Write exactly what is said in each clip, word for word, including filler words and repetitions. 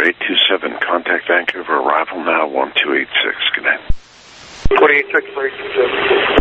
eight two seven, contact Vancouver, arrival now one two eight six, good night. two eight six, three two seven.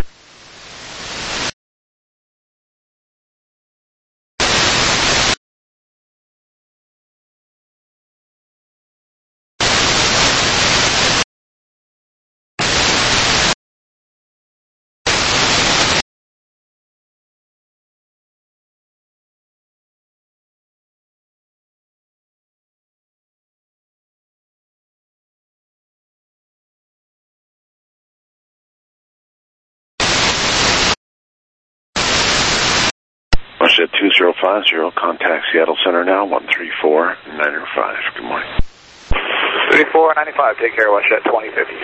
Washington two zero five zero, contact Seattle Center now, one three four nine five. Good morning. three four nine five, take care, Washington twenty fifty.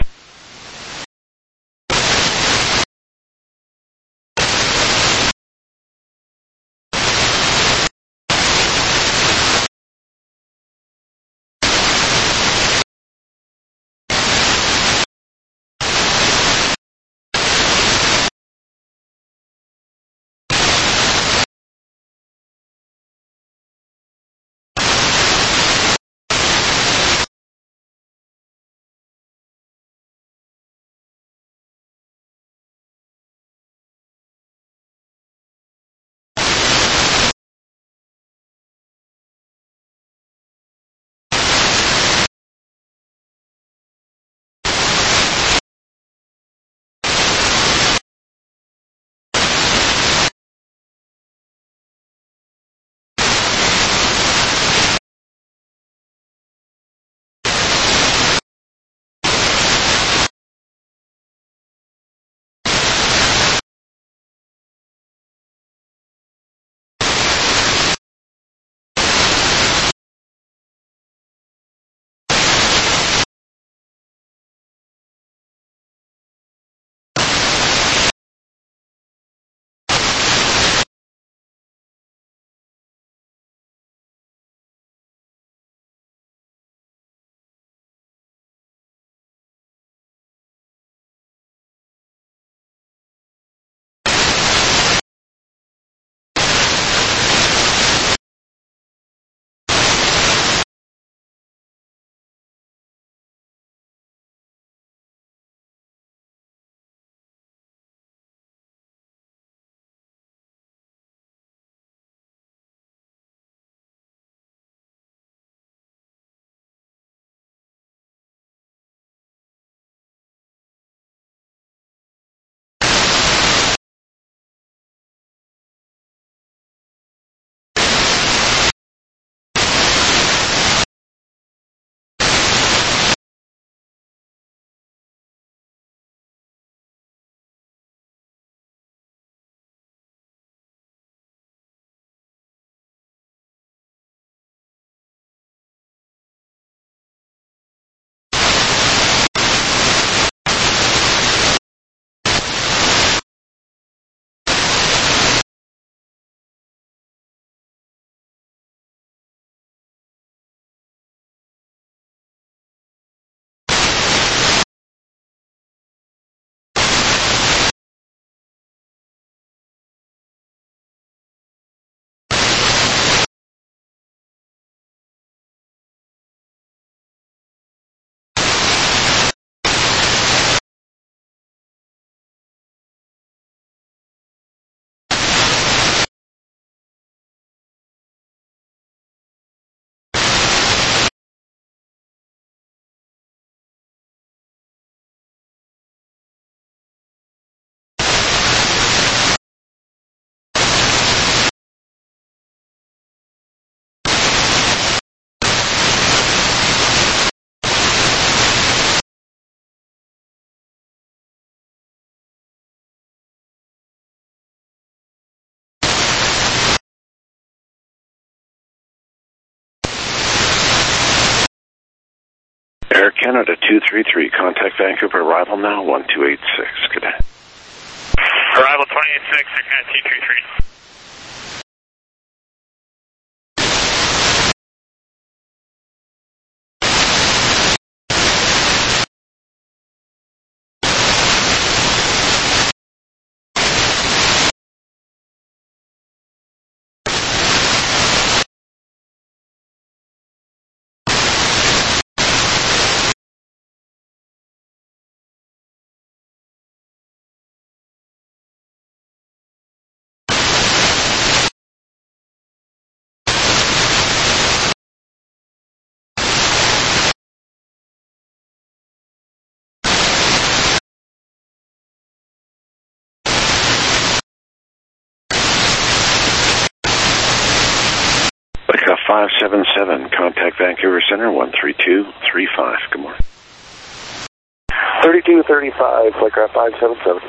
Air Canada two three three, contact Vancouver, arrival now one two eight six, good day. Arrival twenty eight six, Air Canada two three three. five seven seven, contact Vancouver Center, one three two three five. Good morning. thirty-two thirty-five, Flightcraft five seven seven.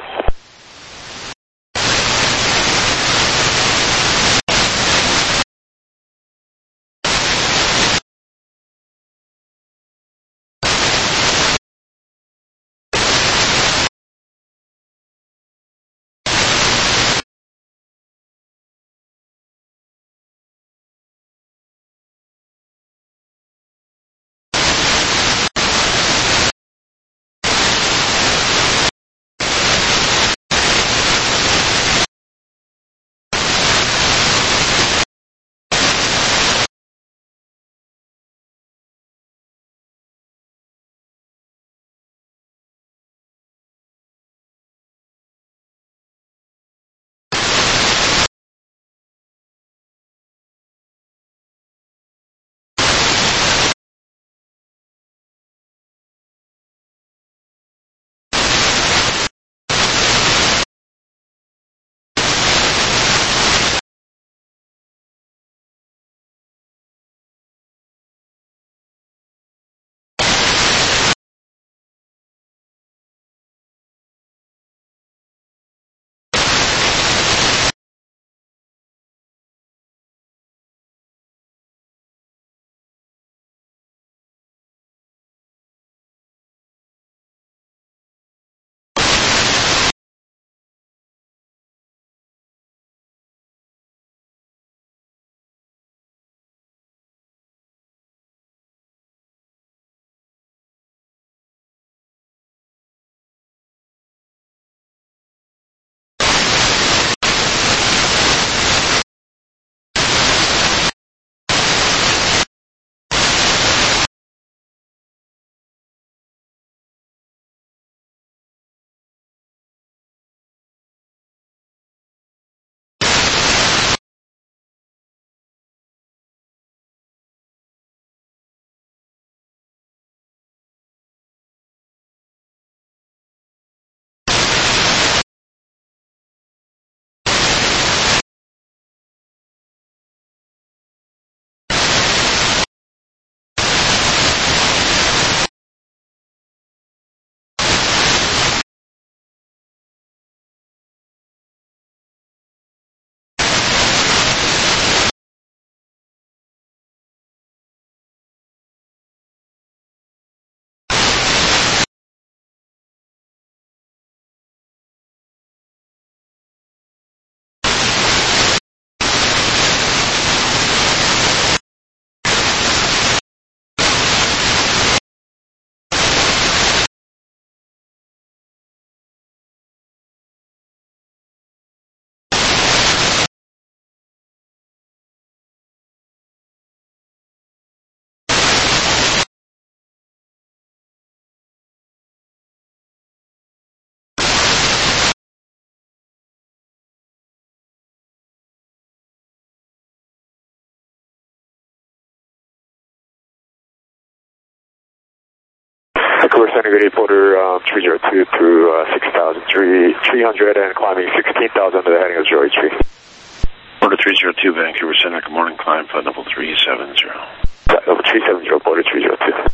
Vancouver Center, good eight, Porter um, three zero two through uh, six thousand three hundred and climbing sixteen thousand under the heading of zero eight three. Porter three zero two, Vancouver Center, good morning, climb flight level three seven zero. Flight level three seven zero, Porter three zero two.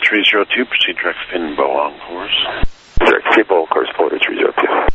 three zero two, proceed direct Finbo on course. Direct Finbo, course forward three zero two.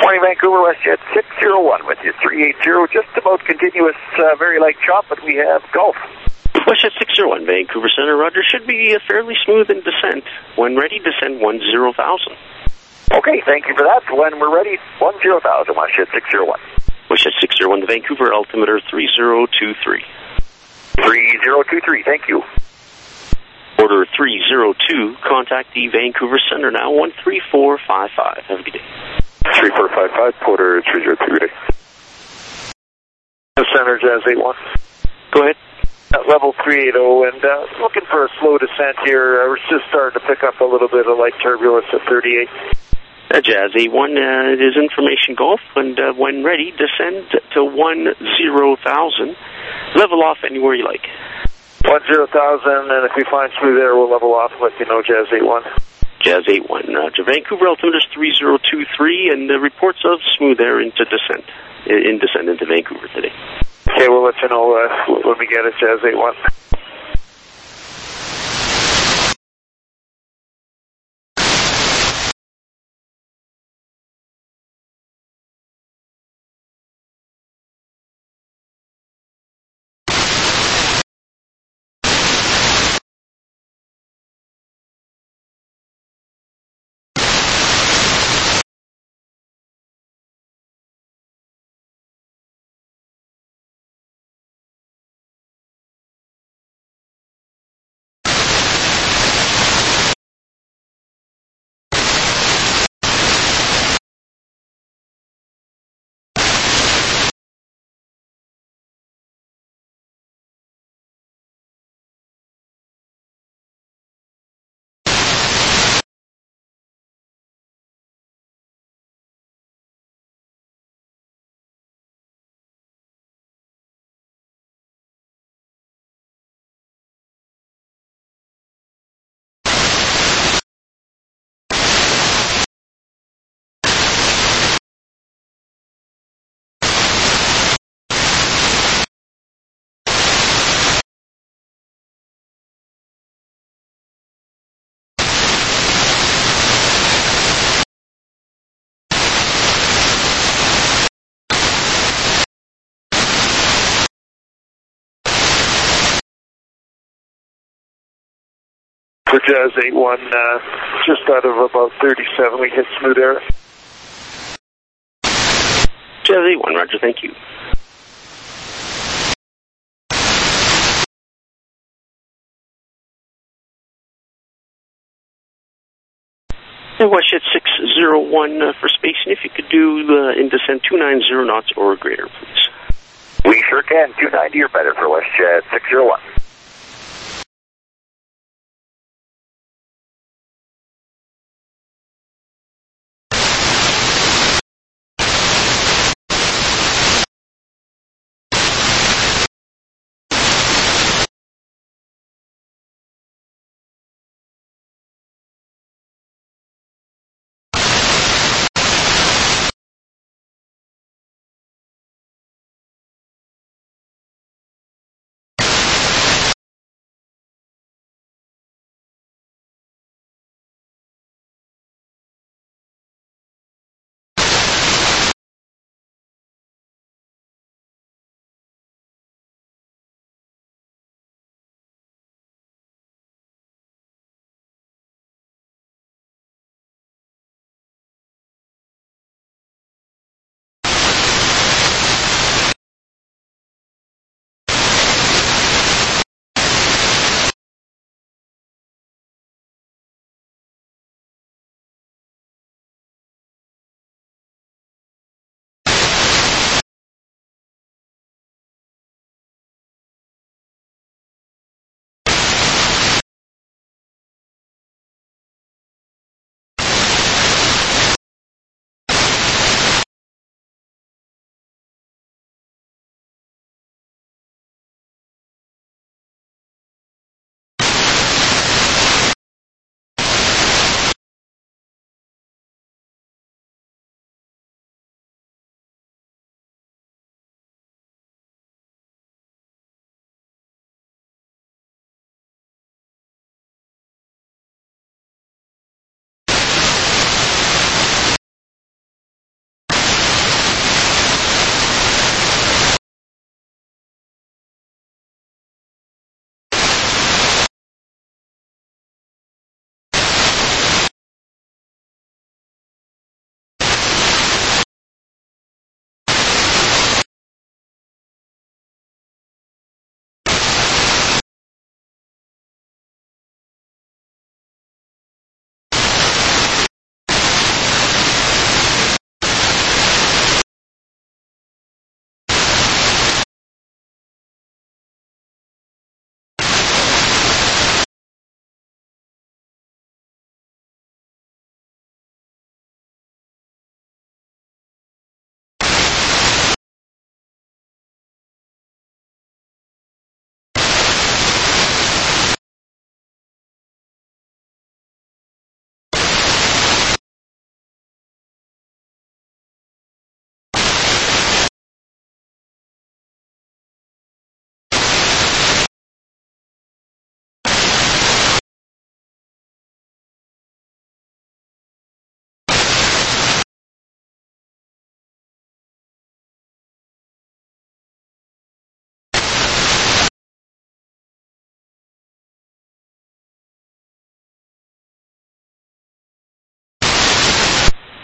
Morning, Vancouver, WestJet six zero one with you, three eighty, just about continuous, uh, very light chop, but we have Gulf. WestJet six zero one, Vancouver Center, Roger, should be uh, fairly smooth in descent. When ready, descend one zero thousand. Okay, thank you for that. When we're ready, one zero thousand, WestJet six zero one. WestJet six zero one to Vancouver, altimeter three zero two three. three zero two three, thank you. Order three zero two, contact the Vancouver Center now, one three four five five. Have a good day. three four five five, Porter three zero two, good day. Center, Jazz eight one. Go ahead. Uh, level three eighty, and uh, looking for a slow descent here. Uh, we're just starting to pick up a little bit of light turbulence at thirty-eight. Uh, Jazz eight one, uh, it is information Golf, and uh, when ready, descend to one zero thousand. Level off anywhere you like. one zero thousand, and if we find smooth air, we'll level off and let you know, Jazz eight one. Jazz eight one, uh, to Vancouver, altimeter three zero two three, and the reports of smooth air into descent, in descent into Vancouver today. Okay, we'll let you know uh, when we get it, Jazz eight one. For Jazz eight one, uh, just out of about thirty-seven, we hit smooth air. Jazz eight one, Roger, thank you. And WestJet six zero one uh, for spacing, if you could do uh, in descent two ninety knots or greater, please. We sure can, two ninety or better for WestJet six zero one.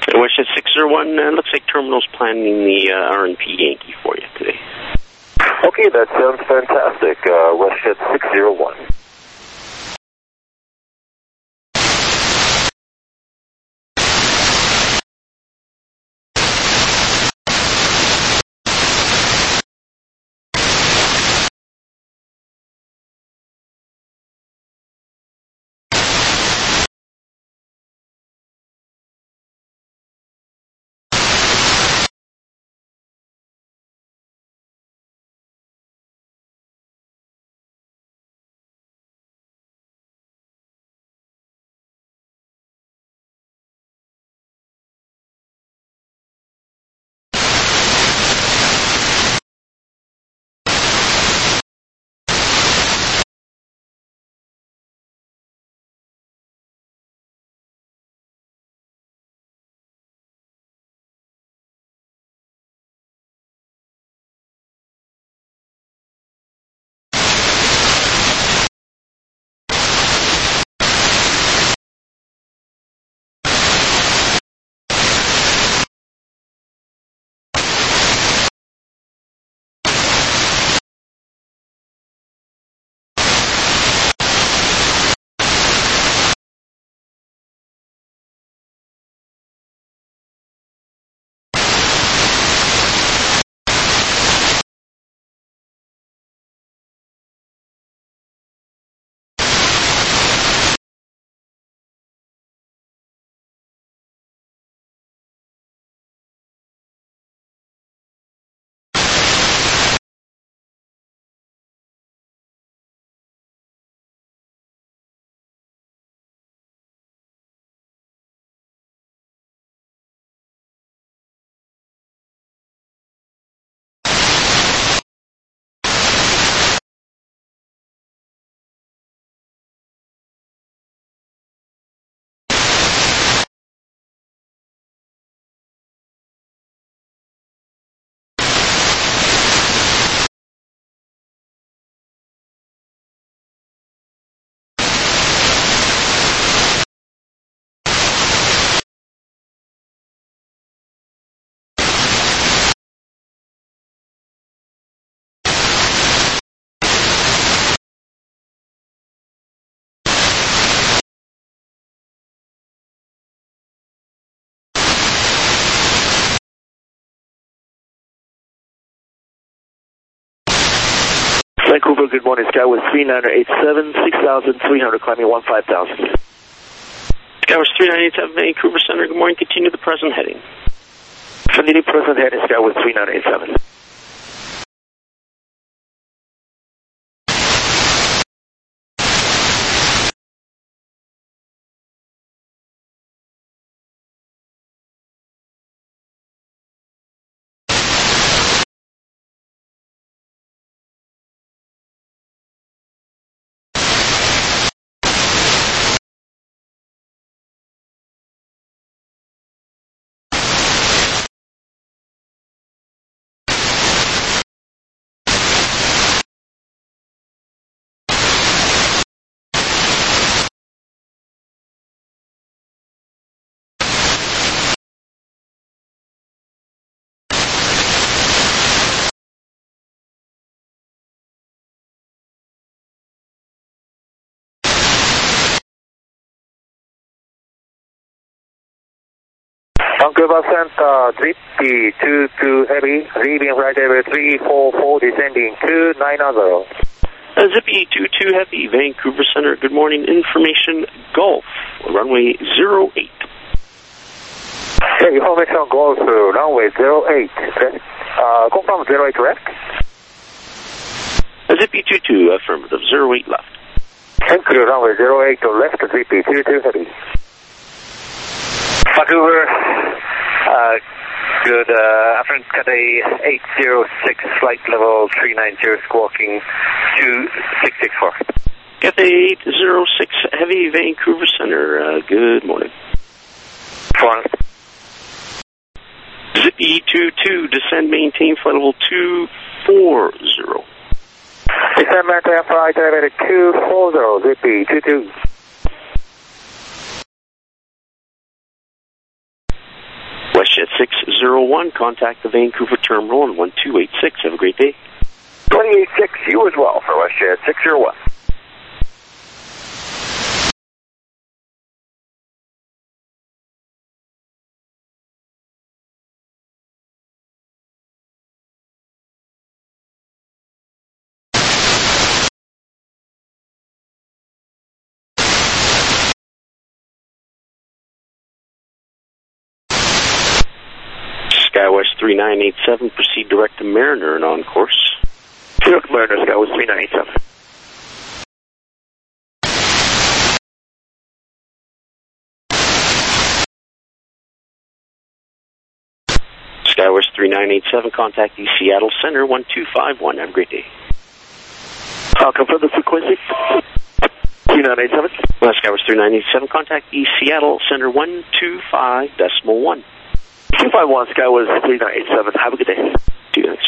WestJet six zero one, uh, looks like Terminal's planning the uh, R and P Yankee for you today. Okay, that sounds fantastic. Uh, WestJet six zero one. Vancouver, good morning. Skywest three nine eight seven, six thousand three hundred, climbing one five thousand. Skywest three nine eight seven, Vancouver Center, good morning. Continue the present heading. Continue present heading, Skywest three nine eight seven. Vancouver Center, Zippy two two Heavy, leaving right level three four four, descending two nine zero. Uh, Zippy two two Heavy, Vancouver Center, good morning. Information Golf, runway zero eight. Hey, information Golf, runway zero eight. Uh, confirm zero eight left. Uh, Zippy two two, affirmative, zero eight left. Thank you, runway zero eight left, Zippy two two Heavy. Vancouver, uh, good uh, afternoon, Cathay eight zero six, flight level three nine zero, squawking two six six four. Cathay eight zero six Heavy, Vancouver Center, uh, good morning. One. Zippy two two, descend, maintain flight level two four zero. Descend, maintain flight level two four zero, Zippy two two. zero one, contact the Vancouver terminal on one two eight six. Have a great day. twenty-eight six, you as well for WestJet six zero one. SkyWest three nine eight seven, proceed direct to Mariner and on course. Direct Mariner, SkyWest three nine eight seven. SkyWest three nine eight seven, contact the Seattle Center one two five one. Have a great day. I'll confirm the frequency. three nine eight seven. Uh, SkyWest three nine eight seven, contact the Seattle Center one two five decimal one. two five one, SkyWest three nine eight seven. Have a good day. Two minutes.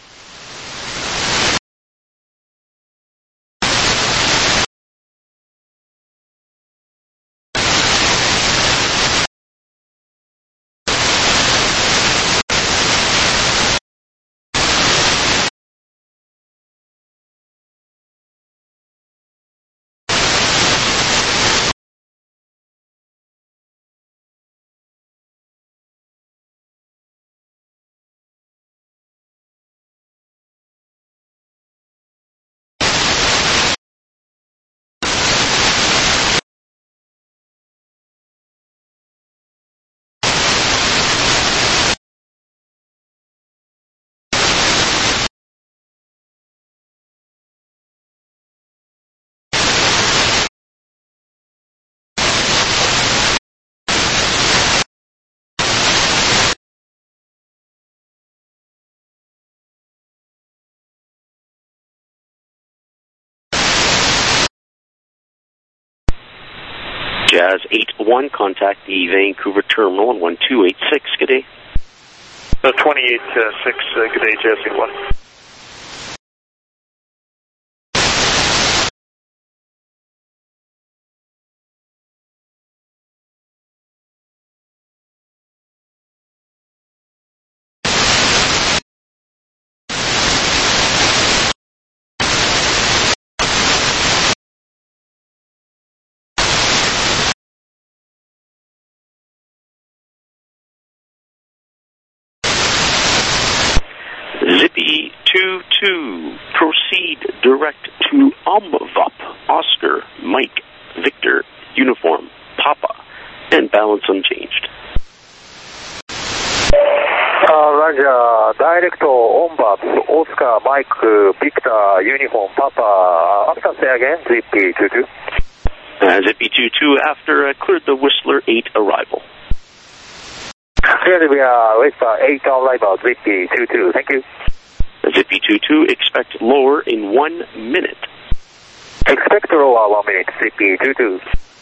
Jazz eight one, contact the Vancouver terminal on one two eight six. Good day. Uh, twenty-eight six, uh, good day, Jazz eight one. Zippy two two, proceed direct to Omvop, Oscar, Mike, Victor, Uniform, Papa, and balance unchanged. Uh, Roger, direct Omvop, Oscar, Mike, Victor, Uniform, Papa. After say again, Zippy two two. Uh, Zippy two two, after uh, cleared the Whistler eight arrival. Clearly we are with uh, eight arrival, Zippy two two. Thank you. Zippy two two, expect lower in one minute. Expect lower one minute, Zippy two two.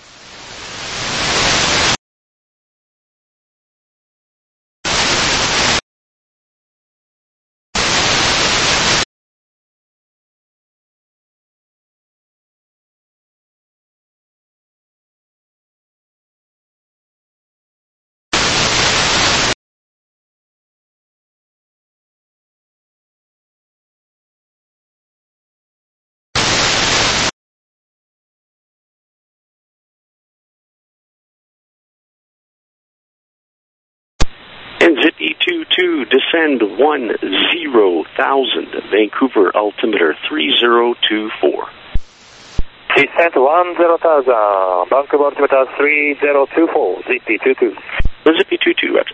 And Zippy two two, descend one zero thousand, Vancouver altimeter three zero two four. Descent one zero thousand, Vancouver altimeter three zero two four, Zippy two two. Zippy two two, roger.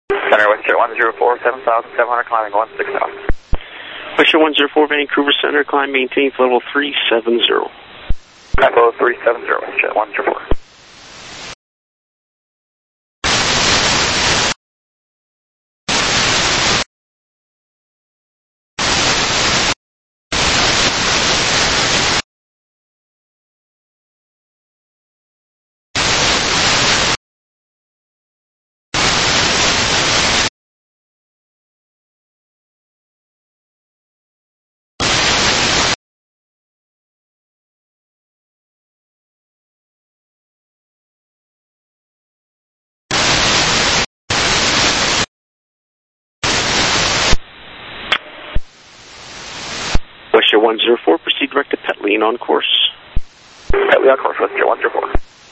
Center WestJet one zero four, seven thousand seven hundred, climbing one six zero. WestJet one zero four, Vancouver Center, climb maintain flight level three seven zero. Flight level three seven zero, WestJet one zero four. WestJet one zero four, proceed direct to Petley and on course. Petley on course, WestJet one zero four.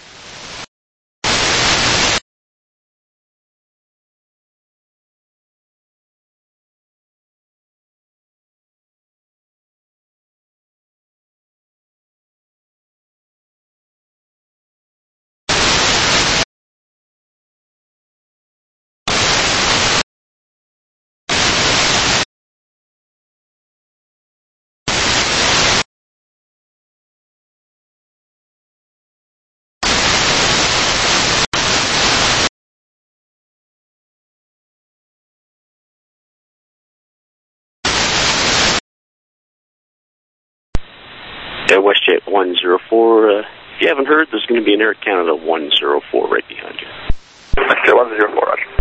Uh, WestJet one zero four, uh, if you haven't heard, there's going to be an Air Canada one zero four right behind you. WestJet one zero four, roger.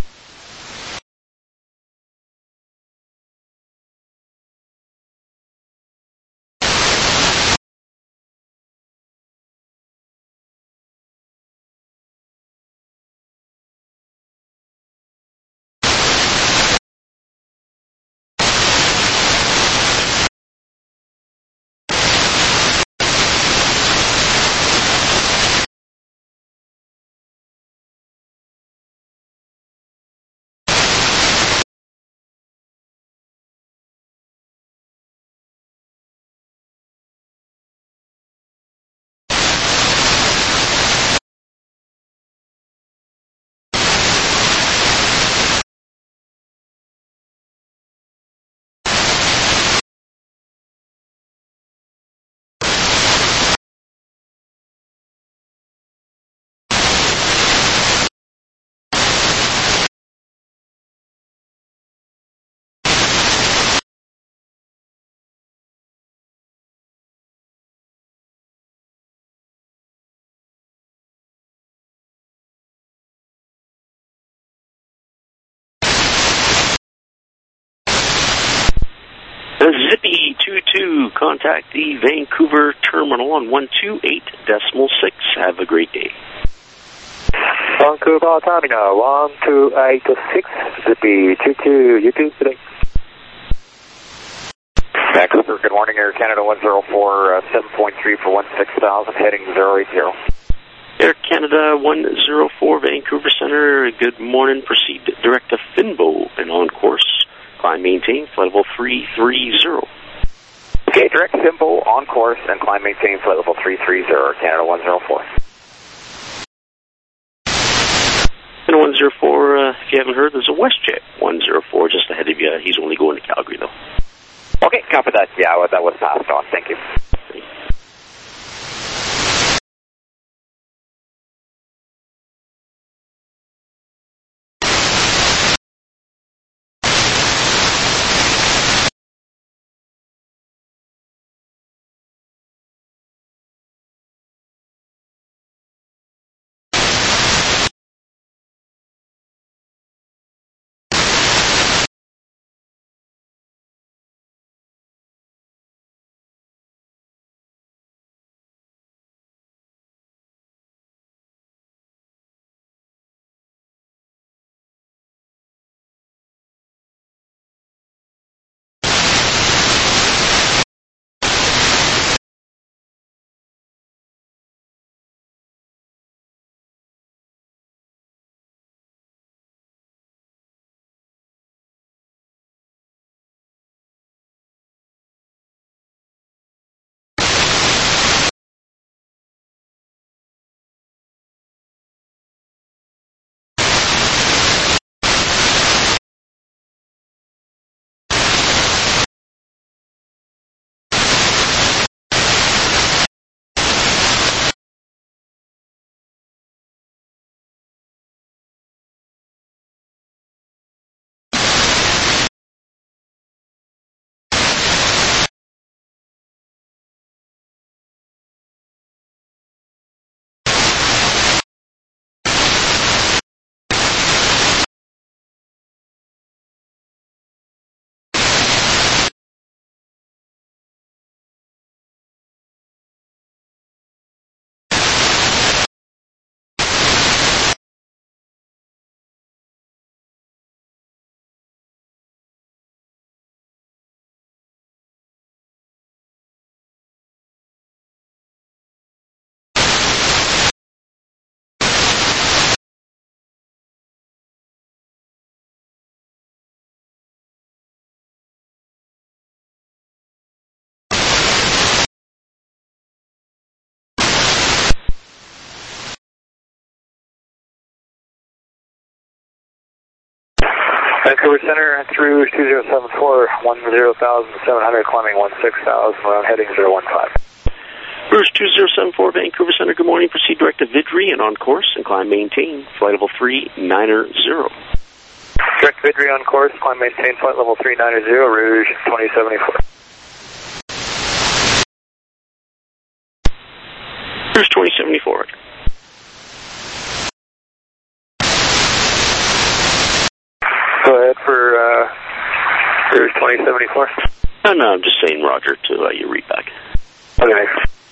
Zippy two two, contact the Vancouver terminal on one two eight decimal six. Have a great day. Vancouver Terminal one two eight six, Zippy two two, you too, today. Vancouver, good morning, Air Canada one zero four, uh, seven point three for one six thousand, heading zero eight zero. Air Canada one zero four, Vancouver Center, good morning, proceed direct to Finbo and on course. Climb maintain, flight level three three zero. Okay, direct Finbo on course and climb maintain flight level three three zero, Canada one zero four. And one zero four, uh, if you haven't heard, there's a WestJet one zero four just ahead of you. He's only going to Calgary, though. Okay, copy that. Yeah, that was passed on. Thank you. Vancouver Center through two zero seven four, one zero thousand seven hundred, climbing one six thousand, round heading zero one five. Bruce two zero seven four, Vancouver Center, good morning. Proceed direct to Vidri and on course and climb maintain, flight level three nine zero. Direct Vidri on course, climb maintain, flight level three nine zero, Rouge twenty seventy-four. Rouge twenty seventy-four. Go ahead for uh, Rouge twenty seventy-four. No, no, I'm just saying Roger to uh, you read back. Okay.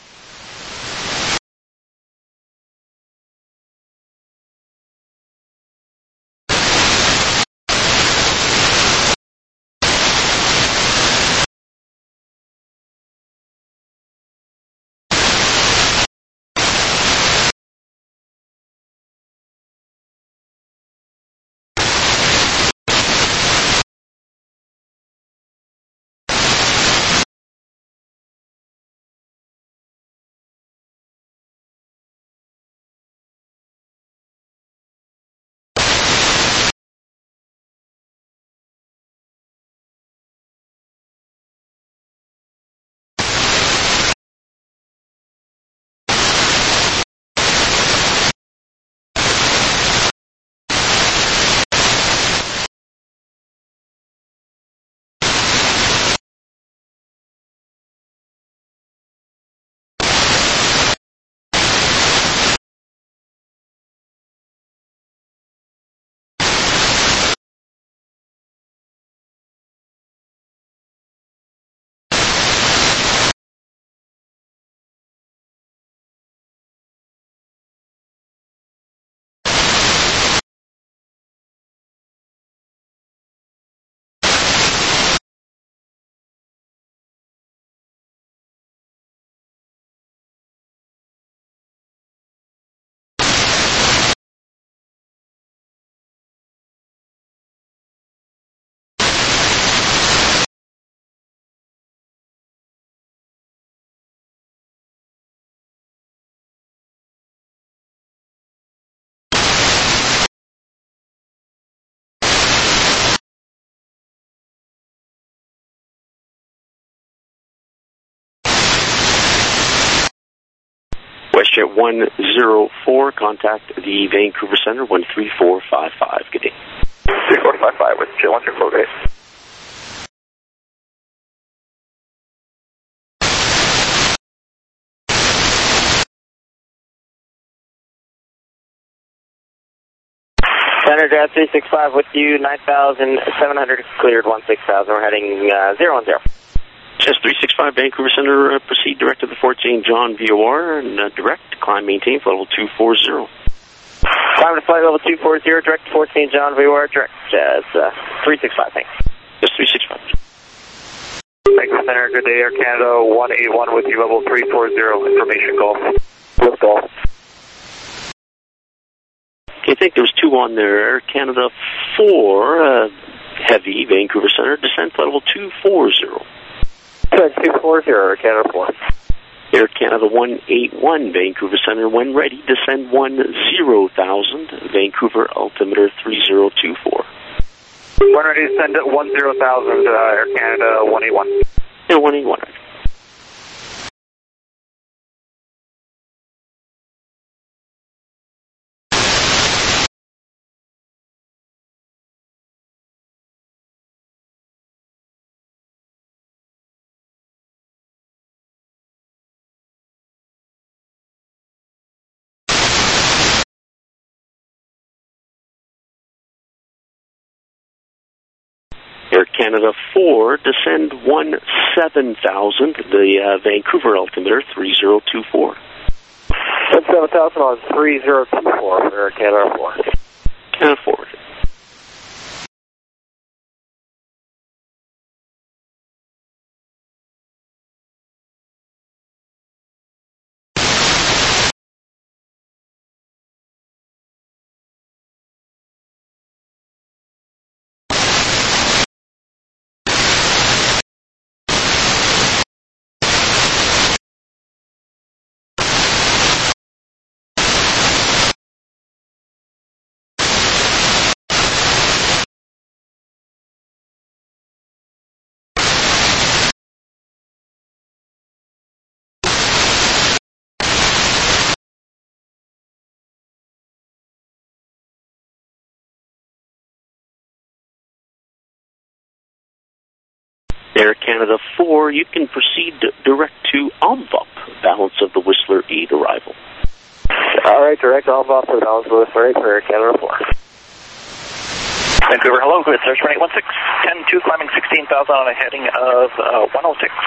WestJet one zero four, contact the Vancouver Center, one three four five five. Good day. three four five five with Jet one zero four, good day. Center Draft three six five with you, nine thousand seven hundred, cleared one six thousand, we're heading uh, zero one zero. Chess three six five, Vancouver Center, uh, proceed direct to the Fort Saint John V O R and uh, direct, climb maintain, flight level two forty. Climb to flight level two forty, direct to Fort Saint John V O R, direct, uh, it's uh, three six five, thanks. Chess three six five. Vancouver Center, good day, Air Canada one eight one with you, level three forty, information call. Lift off. I think there was two on there. Air Canada four, uh, heavy, Vancouver Center, descent flight level two forty. two forty, Air Canada four. Air Canada one eight one, Vancouver Center, when ready, descend one zero thousand, Vancouver altimeter three zero two four. When ready, descend at one zero thousand, uh, Air Canada one eight one. Yeah, one eight one. Air Canada four, descend one seven thousand, the uh, Vancouver altimeter three zero two four. seven thousand on three zero two four for Air Canada four. Canada forward. Air Canada four, you can proceed direct to Omvup, balance of the Whistler eight arrival. All right, direct Omvup for the balance of the Whistler eight for Air Canada four. Vancouver, hello, good, Search eight one six, ten two, climbing sixteen thousand on a heading of uh, one oh six.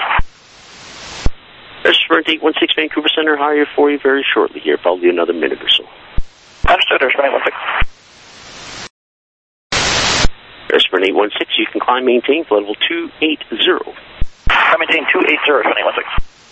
Sprint eight one six, Vancouver Center, higher for you very shortly here, probably another minute or so. Understood, Sprint eight one six. Sprint eight one six, you can climb, maintain, flight level two eighty. I maintain two eighty, Sprint eight one six.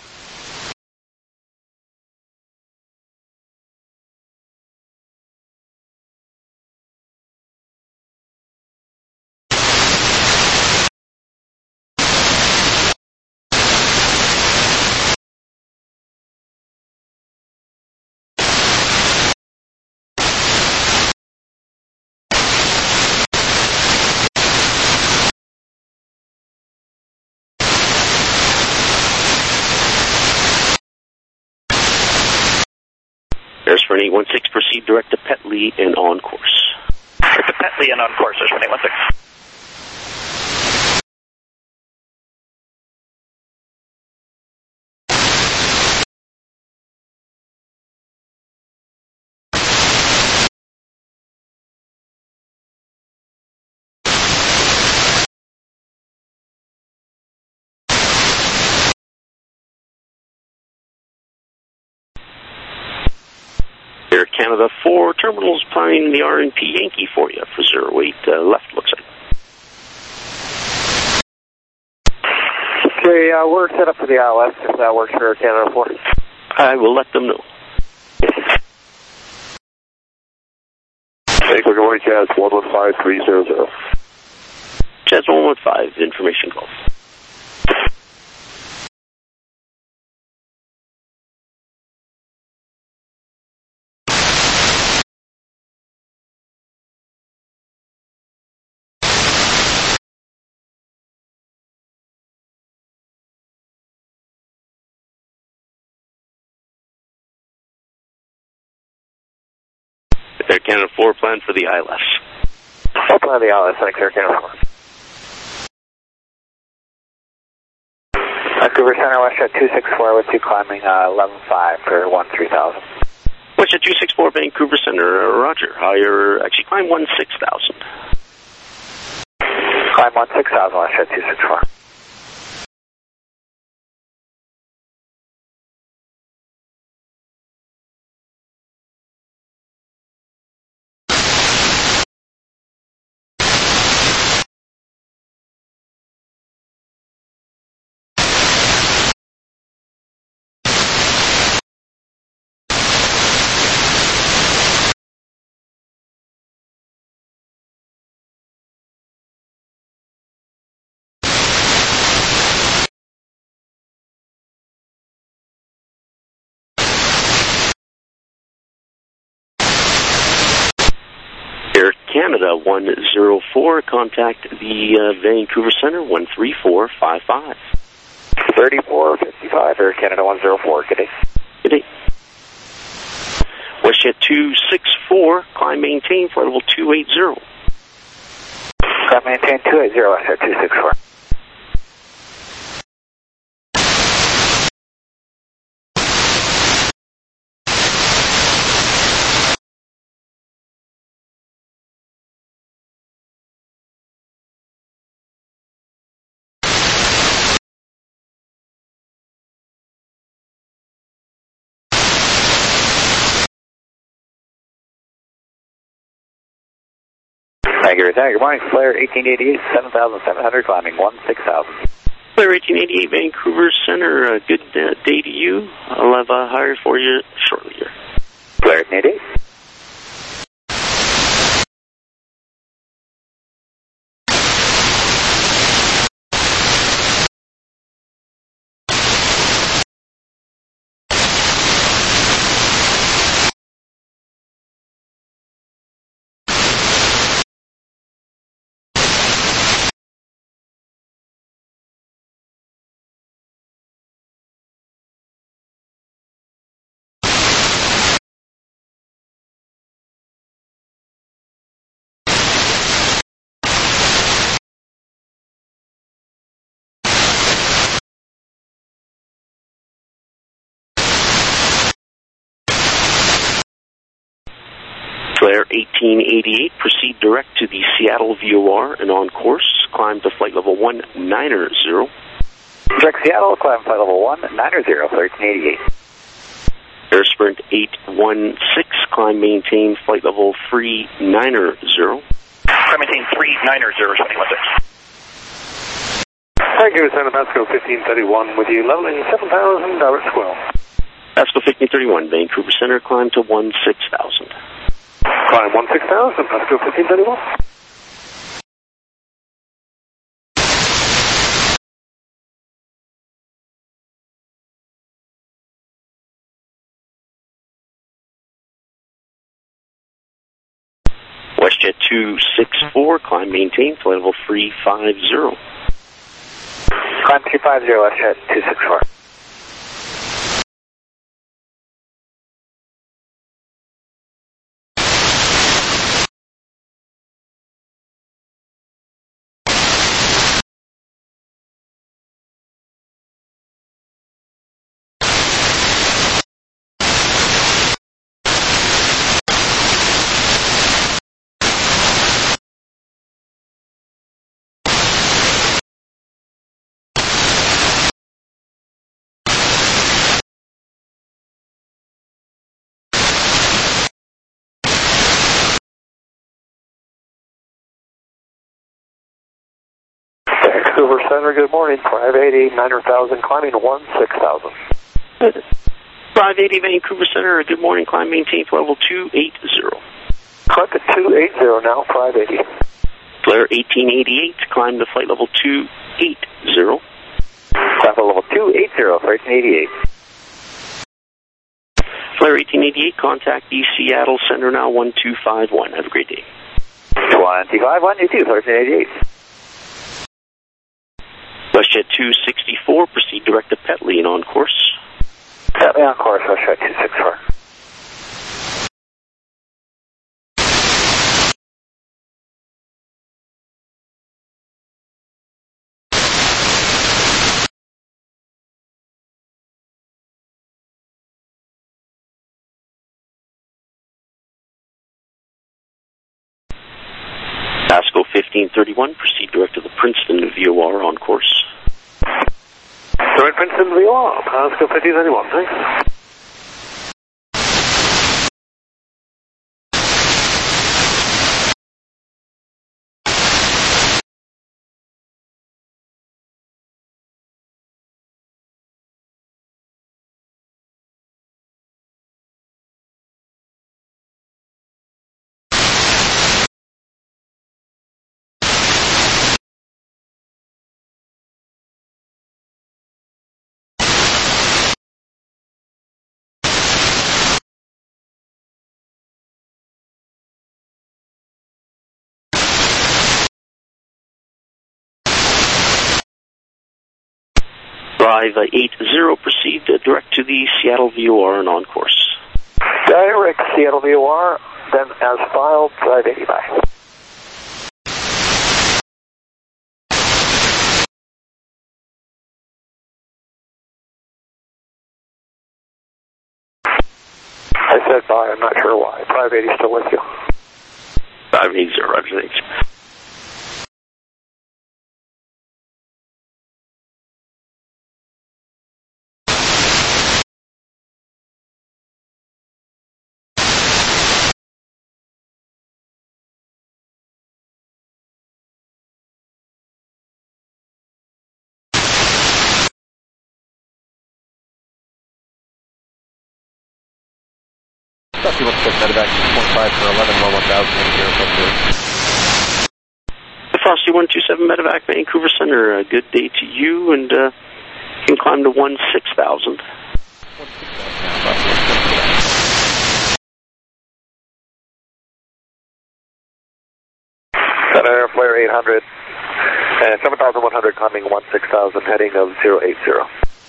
Sprint eight one six, proceed direct to Petley and on course. Direct to Petley and on course, Sprint eight one six. Air Canada four, terminals planning the R and P Yankee for you for zero eight, uh, left looks like. Okay, uh, we're set up for the I L S if that works for Air Canada four. I will let them know. Vancouver, good morning, Jazz one one five three zero zero. Jazz one one five, information call. Air Canada four, plan for the I L S. I'll plan the I L S, thanks, Air Canada four. Vancouver Center, Westjet two six four with you climbing uh, eleven five for one three thousand. Westjet two six four, Vancouver Center, uh, roger. Higher, actually climb one six thousand. Climb one six thousand, Westjet two six four. Air Canada one zero four, contact the uh, Vancouver Center one three four five five. thirty-four fifty-five, Air Canada one zero four, good day. Good day. Westjet two six four, climb, maintain, flight level two eighty. Climb, maintain two eighty, Westjet two six four. Thank you, Good morning, Flare eighteen eighty-eight, seven thousand seven hundred, climbing one six thousand. Flare eighteen eighty-eight, Vancouver Center, a good uh, day to you. I'll have a hire for you shortly here. Flare eighteen eighty-eight. Flare eighteen eighty-eight, proceed direct to the Seattle V O R and on course. Climb to flight level one ninety. Direct Seattle, climb flight level one ninety, Flare eighteen eighty-eight. Air Sprint eight one six, climb maintain flight level three ninety. Climb maintain three ninety, twenty-one six. Thank you, San Pasco fifteen thirty-one with you, leveling seven thousand, direct squirrel. Pasco fifteen thirty-one, Vancouver Center, climb to one six thousand. Climb one six thousand, Pasco fifteen thirty-one. WestJet two six four, climb maintain flight level three fifty. Climb two fifty, WestJet two six four. Vancouver Center, good morning, five eighty, nine thousand, climbing one six thousand. five eighty Vancouver Center, good morning, climb maintain flight level two eighty. Climb to two eighty now, five eighty. Flare eighteen eighty-eight, climb to flight level two eighty. Climb to level two eighty, Flare eighteen eighty-eight. Flare eighteen eighty-eight, contact the Seattle Center now, one two five one. Have a great day. one two five one, you too, Flare eighteen eighty-eight. WestJet two sixty-four, proceed direct to Petley and on course. Petley on course, WestJet two sixty-four. Pasco fifteen thirty-one, proceed direct to the Princeton V O R on course. Direct Princeton V O R, Pasco fifteen thirty-one, thanks. Drive eighty, proceed uh, direct to the Seattle V O R and on course. Direct Seattle V O R, then as filed, five eighty by. I said bye, I'm not sure why. five eighty still with you. five eighty, roger, thanks. Let's get medevac six point five for eleven one one thousand here. Frosty one two seven medevac Vancouver Center, a good day to you, and uh, you can climb to one six thousand. Center, Flare eight hundred, and seven thousand one hundred, climbing one six thousand, heading of zero eight zero.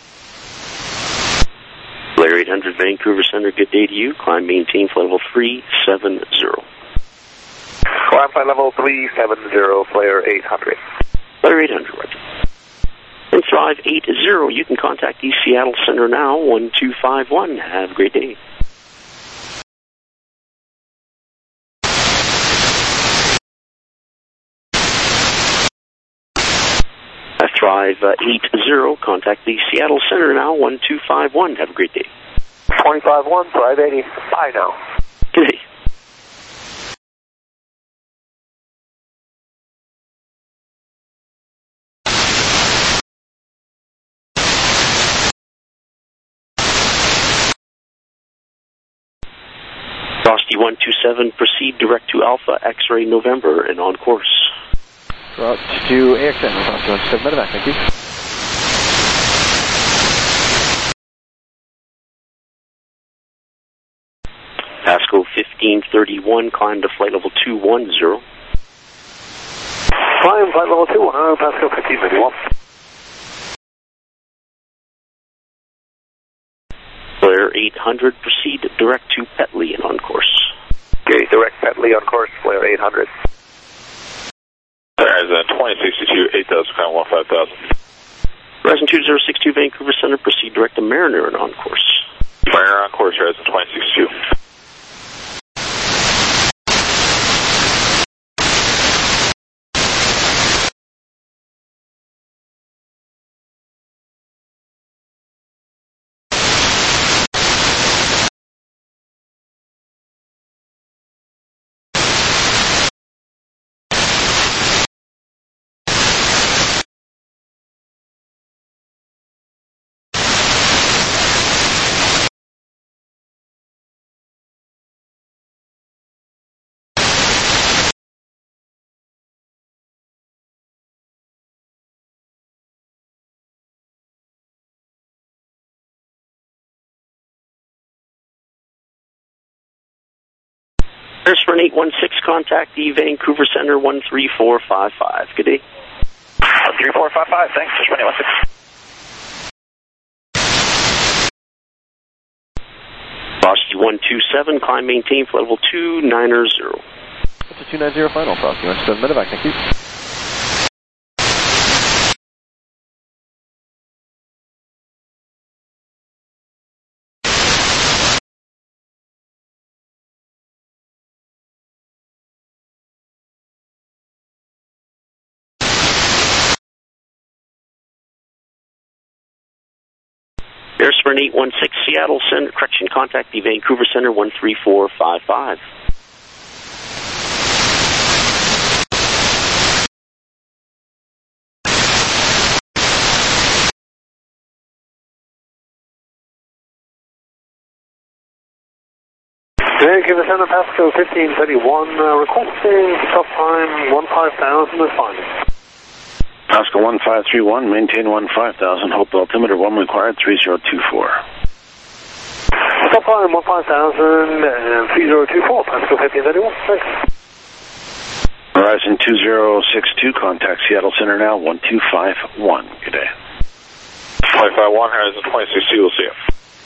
Flare eight hundred Vancouver Center, good day to you. Climb maintain flight level three seventy. Climb flight level three seventy, Flare eight hundred. Flare eight hundred, roger. And Thrive eighty, you can contact the Seattle Center now, one two five one. Have a great day. five eight zero, contact the Seattle Center now, one two five one. Have a great day. twenty-five one, five eighty, bye now. Good day. Frosty one two seven, proceed direct to Alpha, X-ray November, and on course. Route to A X N, Frosty one two seven, medevac, thank you. Pasco fifteen thirty-one, climb to flight level two one zero. Climb flight level two one zero, Pasco fifteen thirty-one. Flare eight hundred, proceed direct to Petley and on course. Okay, direct Petley on course, flare eight hundred. Horizon twenty sixty-two, eight thousand, count one five thousand. Horizon two zero six two, Vancouver Center, proceed direct to Mariner and on course. Mariner on course, Horizon twenty sixty-two. Airspring eight one six, contact the Vancouver Center, one three four five five. Good day. one three four five five, thanks. Airspring eight one six. Frosty one two seven, climb maintain for level two nine zero. That's a two nine zero final, Frosty one two seven, medevac, thank you. Airspring eight one six, Seattle Center, correction, contact the Vancouver Center, one three four five five. Vancouver Center, Pasco fifteen thirty-one, uh, requesting stop time one five thousand is fine. Pasco one five three one, maintain one five thousand, hope altimeter one required, three zero two four. Stop time one five thousand and three zero two four, Pasco fifteen thirty-one, thanks. Horizon two zero six two, contact Seattle Center now, one two five one. Good day. twenty five one, Horizon twenty sixty-two, we'll see you.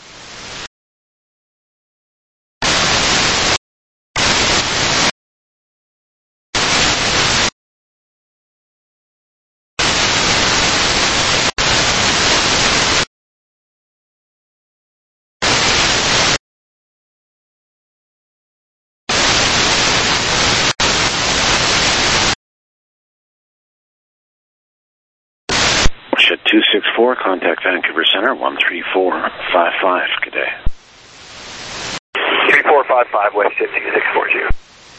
Shed two six four, contact Vancouver Center, one three four five five. Good day. three four five five, West Jet two six four two.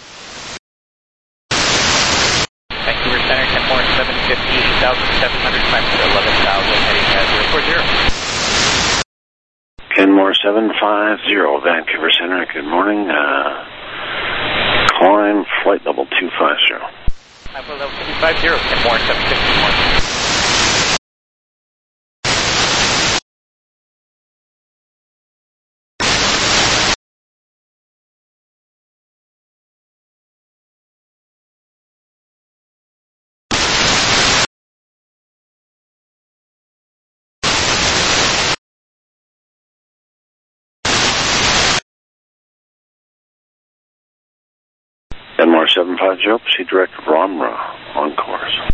Vancouver Center, ten four seven fifty, eight thousand seven hundred, climb to eleven thousand, heading at zero four zero. Kenmore seven five zero, Vancouver Center, good morning. Uh, climb flight level two five zero. Climb level two five zero, Kenmore seven fifty-one. Kenmore seven five zero, proceed direct Romra on course.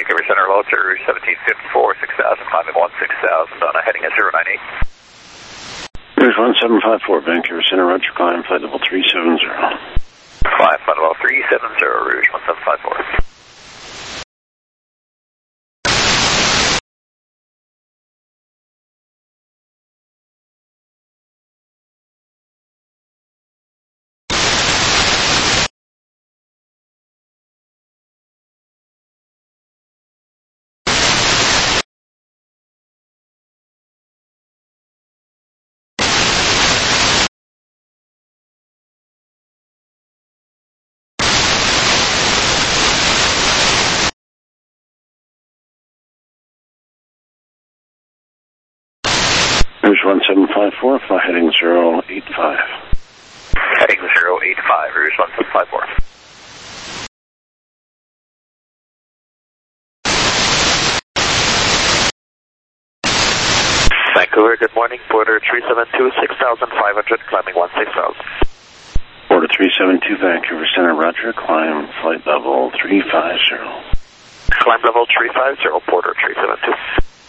Vancouver Center, low to Rouge seventeen fifty-four, six thousand, climbing one six thousand, on a heading at zero nine eight. Rouge one seven five four, Vancouver Center, roger, climb flight level three seven zero. Climb flight level three seven zero, Rouge one seven five four. Rouge one seven five four, fly heading zero eight five. Heading zero eight five, Rouge one seven five four. Vancouver, good morning, Porter three seven two, six thousand five hundred, climbing one six thousand. Porter three seven two, Vancouver Center, roger, climb flight level three five zero. Climb level three five zero, Porter three seven two.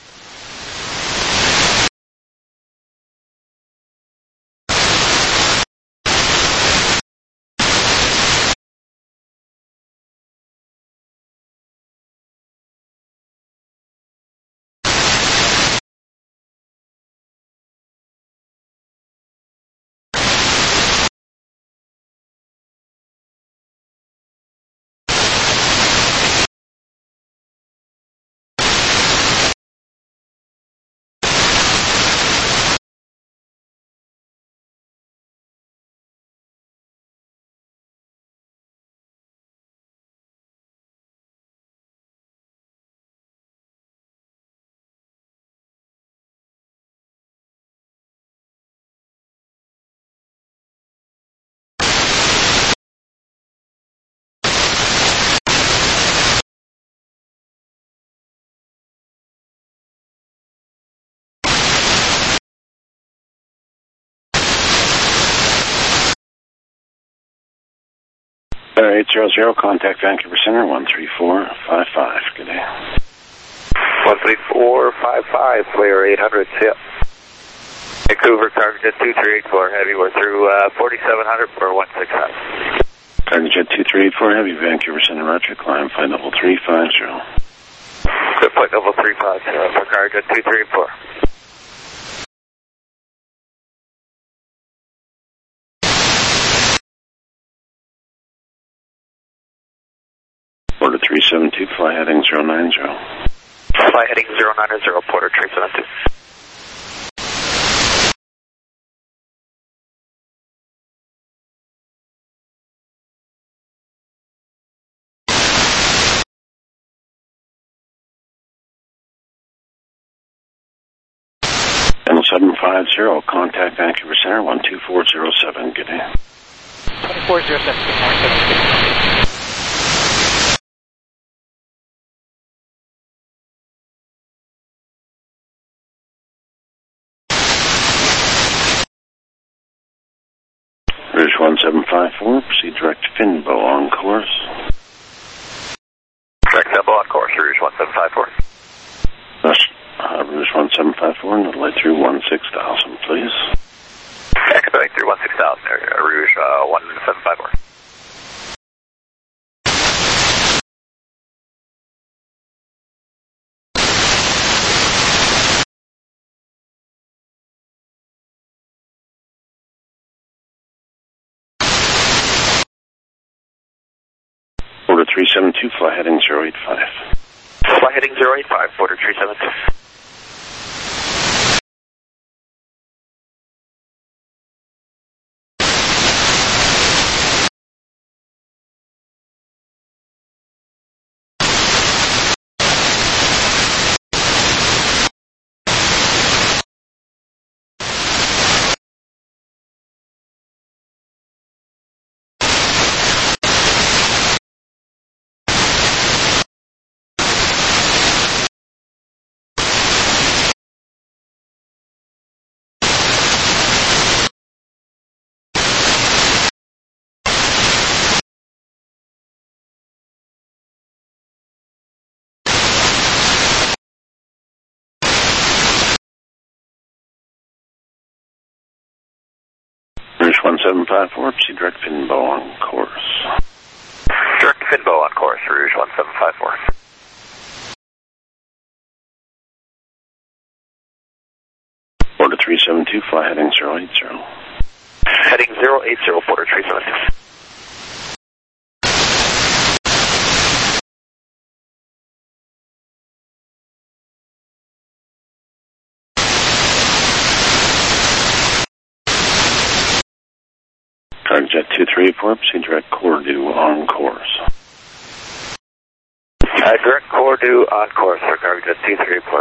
eight zero zero, contact Vancouver Center, one three four five five, good day. one three four five five, Flair eight hundred, yep. Vancouver, Cargojet two three eight four, heavy, we're through uh, forty-seven hundred for one six five. Cargojet two three eight four, heavy, Vancouver Center, roger, climb flight level three five zero. Good, flight level three five zero for Cargojet two three eight four. Porter three seven two, fly heading zero nine zero. Fly heading zero nine zero, Porter three seven two. Channel seven five zero, contact Vancouver Center, one two four zero seven, good day. two four zero seven, good morning, seven six. Rouge one seven five four, proceed direct to Finbo on course. Direct Finbo on course, Rouge one seven five four. Thus, uh, Rouge one seven five four, and delay through one six thousand, please. Expediting through one six thousand, uh, Rouge uh, one seven five four. Porter three seven two, fly heading zero eight five. Fly heading zero eight five, Porter three seven two. one seven five four, proceed direct Finbo on course. Direct Finbo on course, Rouge one seven five four. Porter three seven two, fly heading zero eight zero. Heading zero eight zero, Porter three seven two. Target Jet two three eight four, proceed direct Cordu on course. Uh, direct Cordu on course for Target Jet two three eight four.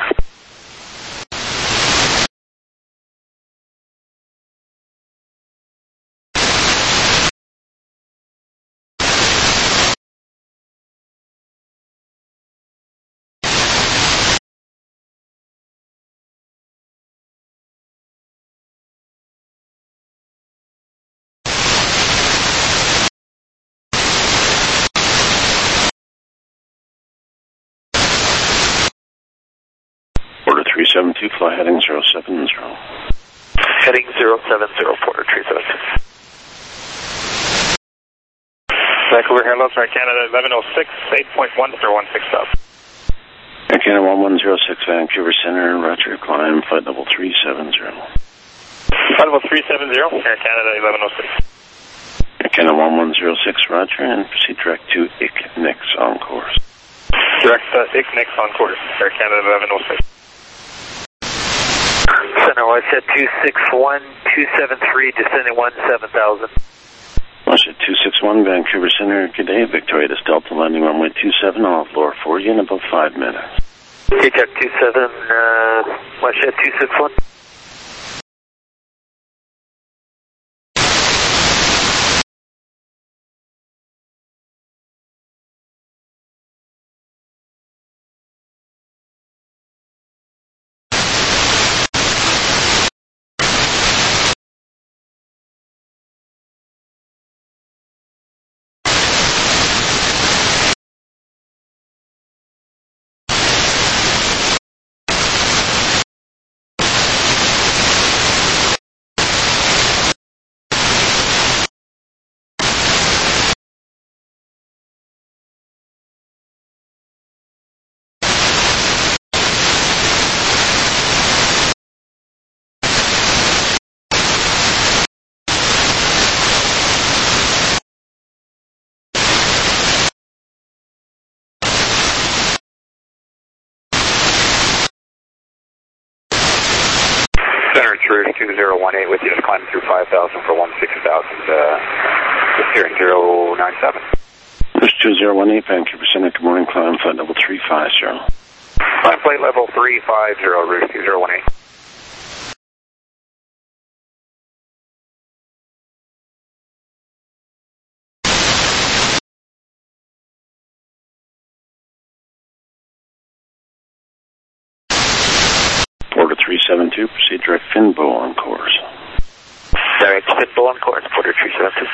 Porter three seven two, fly heading zero seven zero. Heading zero seven zero, Porter three seven two. Vancouver Hello, Air Canada eleven oh six, eight point one for one six thousand. Air Canada one one zero six, Vancouver Center, roger, climb, flight level three seven zero. Flight level three seven zero, Air Canada eleven oh six. Air Canada one one zero six, roger, and proceed direct to I C N I C on course. Direct uh, I C N I C on course, Air Canada eleven oh six. Center Westjet two six one, two seven three, descending one seven thousand. Westjet two six one, Vancouver Center, good day, Victoria to Delta, landing runway two seven, on floor for you in about five minutes. K Check two seven, uh, Westjet two six one. Center, it's Rouge two zero one eight with you, just climbing through five thousand for one six thousand, uh, just steering zero nine seven. Rouge two zero one eight, Vancouver Center, good morning, climb, flight level three five zero. Climb flight level three five zero, Rouge two zero one eight. Porter three seven two, proceed direct Finbo on course. Direct Finbo on course, Porter three seven two.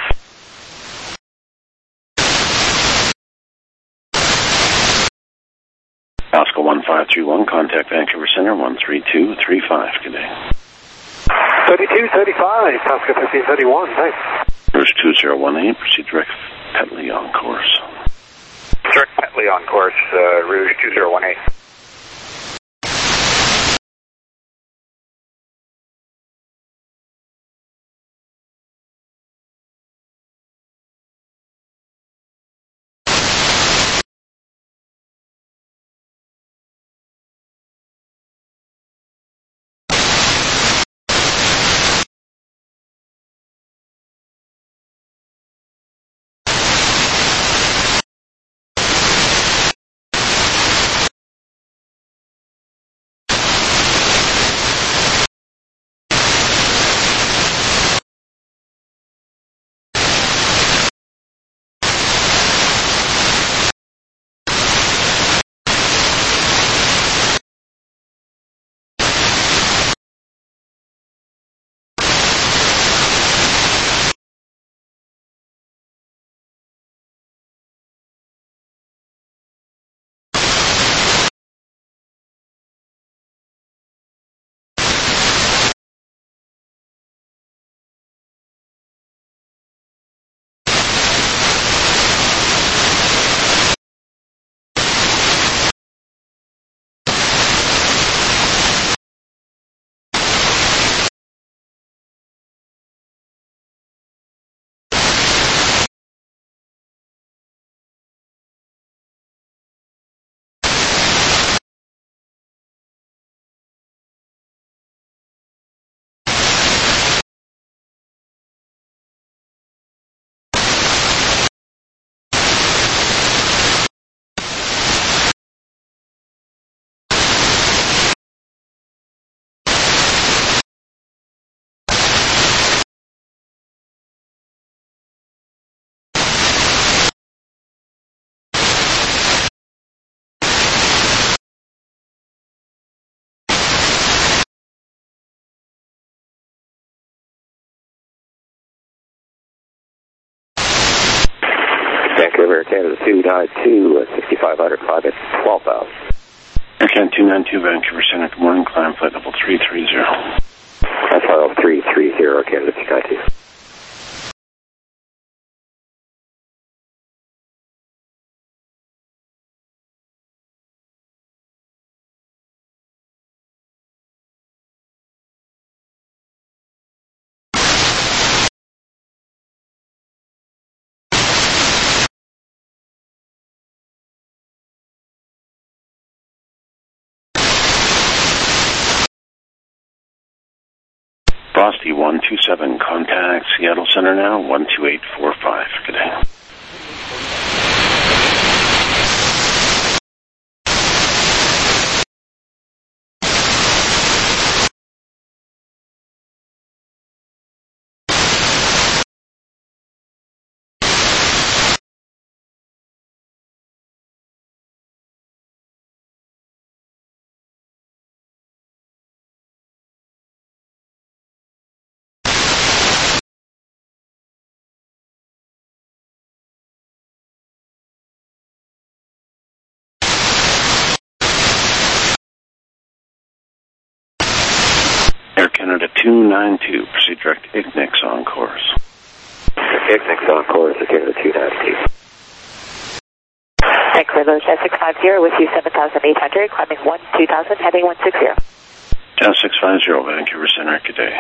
Oscar one five three one, contact Vancouver Center, one three two three five, good day. thirty-two thirty-five, Oscar fifteen thirty-one, thanks. Rouge two zero one eight, proceed direct Petley on course. Direct Petley on course, uh, Rouge two zero one eight. Vancouver, Canada two nine two, sixty-five hundred, climb at twelve thousand. Air Canada two nine two, Vancouver Center, good morning, climb flight level three three zero. That's flight level three three zero, Canada two nine two. Frosty one two seven, contact Seattle Center now, one two eight four five, good day. Air Canada two nine two, proceed direct I G N X on course. I G N X on course, Air Canada two nine two. Vancouver, Jet six five zero with you seven thousand eight hundred, climbing one two thousand, heading one six zero. Jet six five zero, Vancouver Center, good day.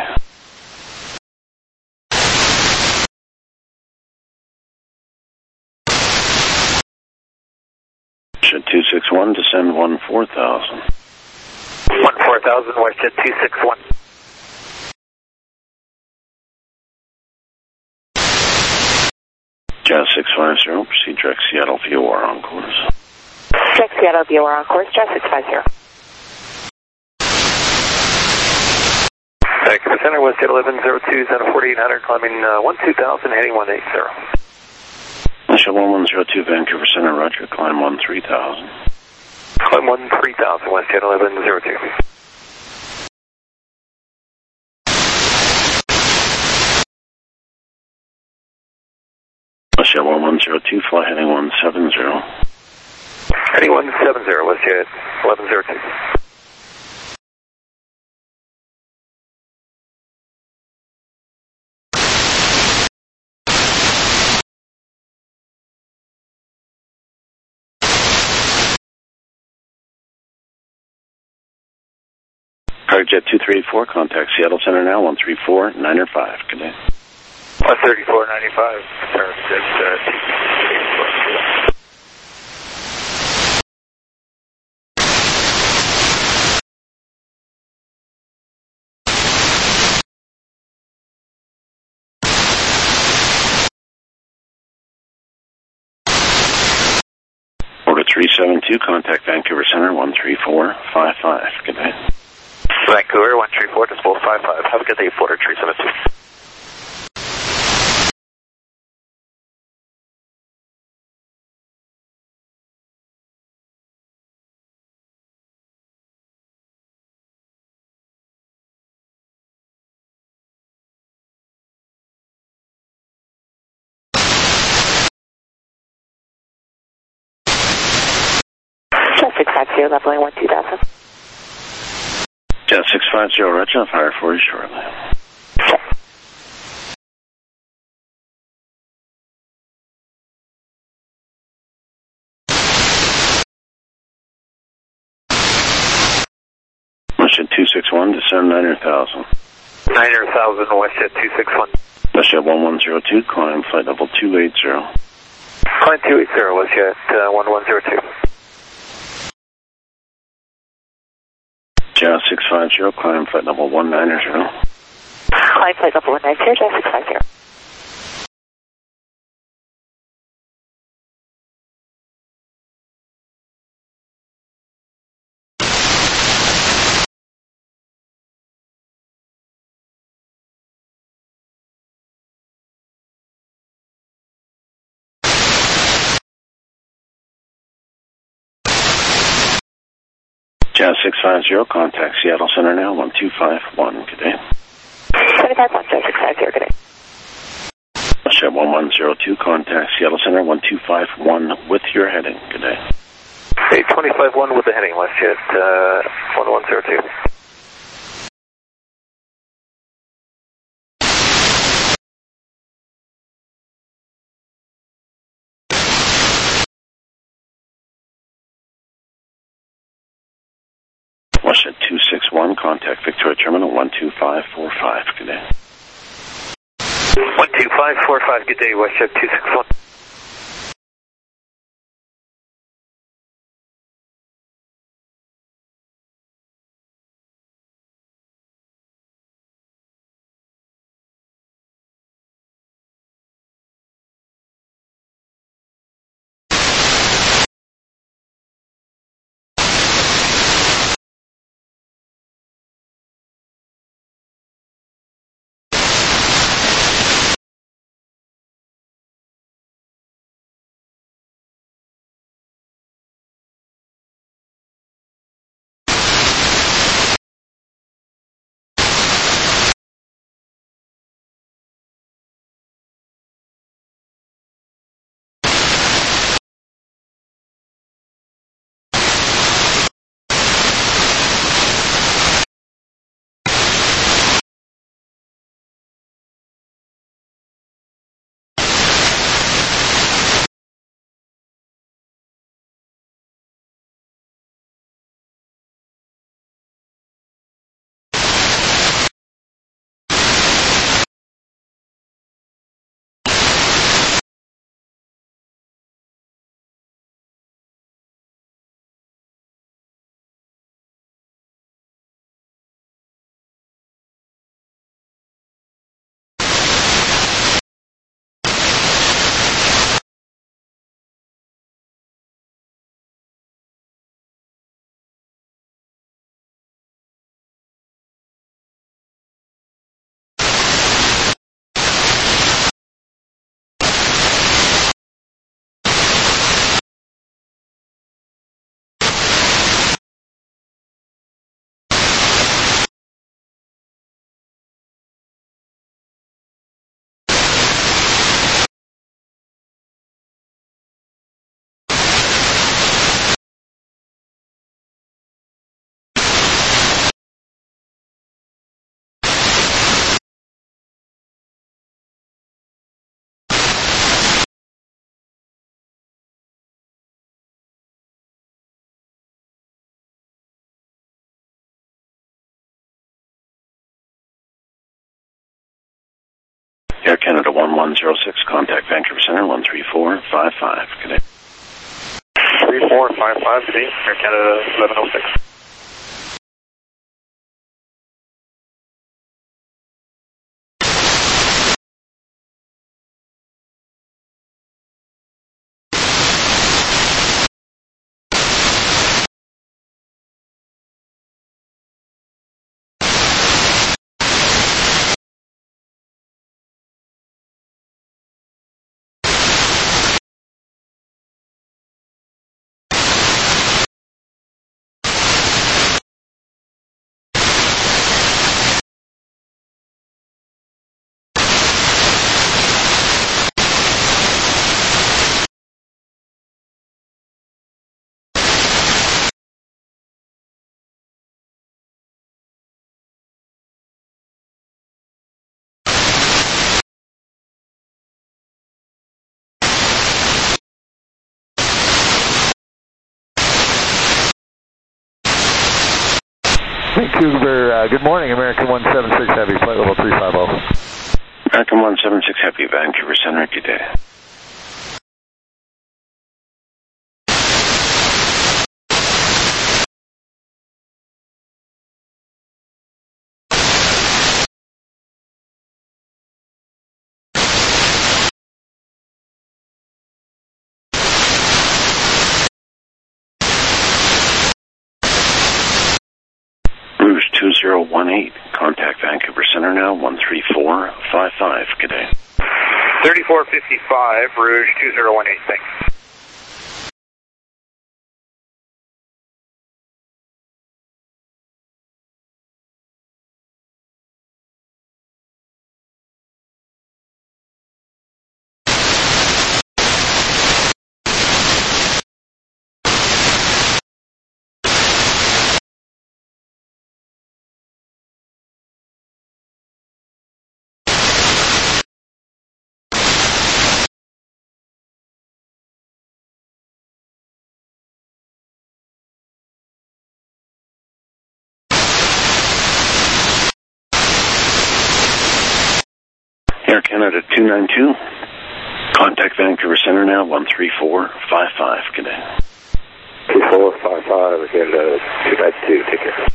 Jet two six one, descend one four thousand. one four thousand, WestJet two six one. Jet six five zero, proceed direct Seattle V O R on course. Direct Seattle V O R on course, Jet six five zero. Vancouver Center, WestJet eleven zero two, Center forty-eight hundred, climbing uh, one two thousand, heading one eight zero. Michelle one one zero two, Vancouver Center, roger, climb one three thousand. Climb one three thousand, WestJet eleven zero two. Michelle one one zero two, fly heading one seven zero. Heading one seven zero, WestJet eleven zero two. Jet two three eight four, contact Seattle Center now, one three four nine five, good day. one thirty-four ninety-five, Jet uh, two three eight four. Order three seven two, contact Vancouver Center, one three four five five, good day. Vancouver, one three four, Disposal five five. Have a good day, Porter three seven two. Jet six five zero, leveling one two thousand. Jet six five zero, roger, I'll fire for you shortly. Check. Jet two six one, descend nine hundred thousand. nine hundred thousand, WestJet two six one. Jet one one zero two, climb flight level two eight zero. Climb two eight zero, WestJet uh, one one zero two. Jet six five zero, climb flight level one nine zero. Climb flight level one nine zero, Jet six five zero. Jet six five zero, contact Seattle Center now, one two five one, good day. seven five one, Jet six five zero, good day. Jet one one zero two, contact Seattle Center one two five one with your heading. Good day. Hey, twenty-five one with the heading, WestJet uh, one one zero two. WestJet two six one, contact Victoria Terminal one two five four five. Good day. one two five four five, good day, WestJet two six one. Air Canada one one zero six, contact Vancouver Center one three four five five. Good day. three four five five, good day. Air Canada eleven oh six. Vancouver, uh, good morning, American one seven six Heavy, flight level three five zero. American one seven six Heavy, Vancouver Center, good day. Rouge two zero one eight, contact Vancouver Center now, one three four five five, good day. thirty-four fifty-five, Rouge two zero one eight, thanks. Air Canada two nine two. Contact Vancouver Center now, one three four five five. Good day. three four five five, Canada two nine two. Take care.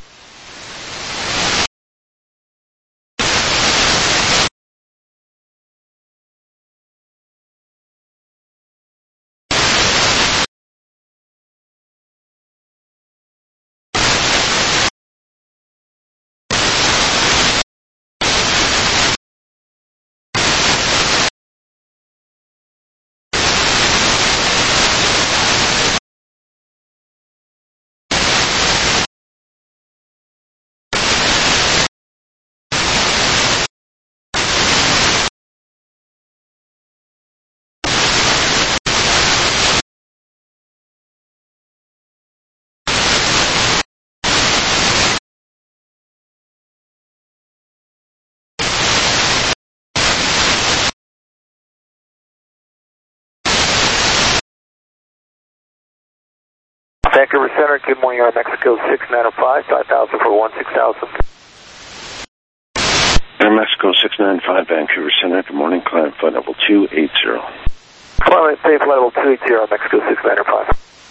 Vancouver Center, good morning, Air Mexico six nine five, five thousand for one six thousand. Air Mexico six nine five, Vancouver Center, good morning, climb flight level two eight zero. Climb safe level two eight zero, Mexico six nine five.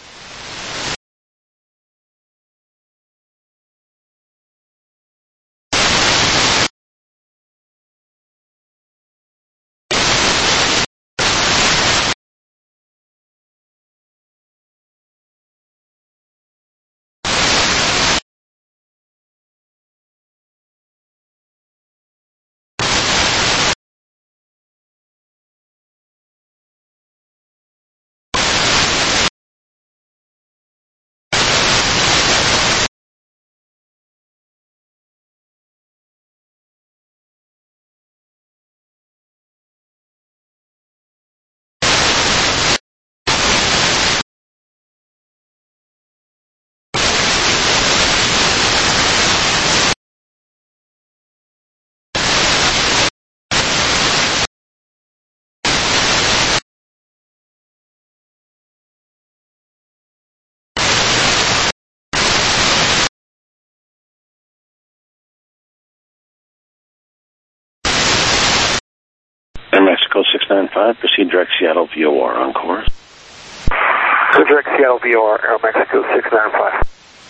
Air Mexico six nine five, proceed direct Seattle V O R on course. Go direct Seattle V O R, Air Mexico six nine five.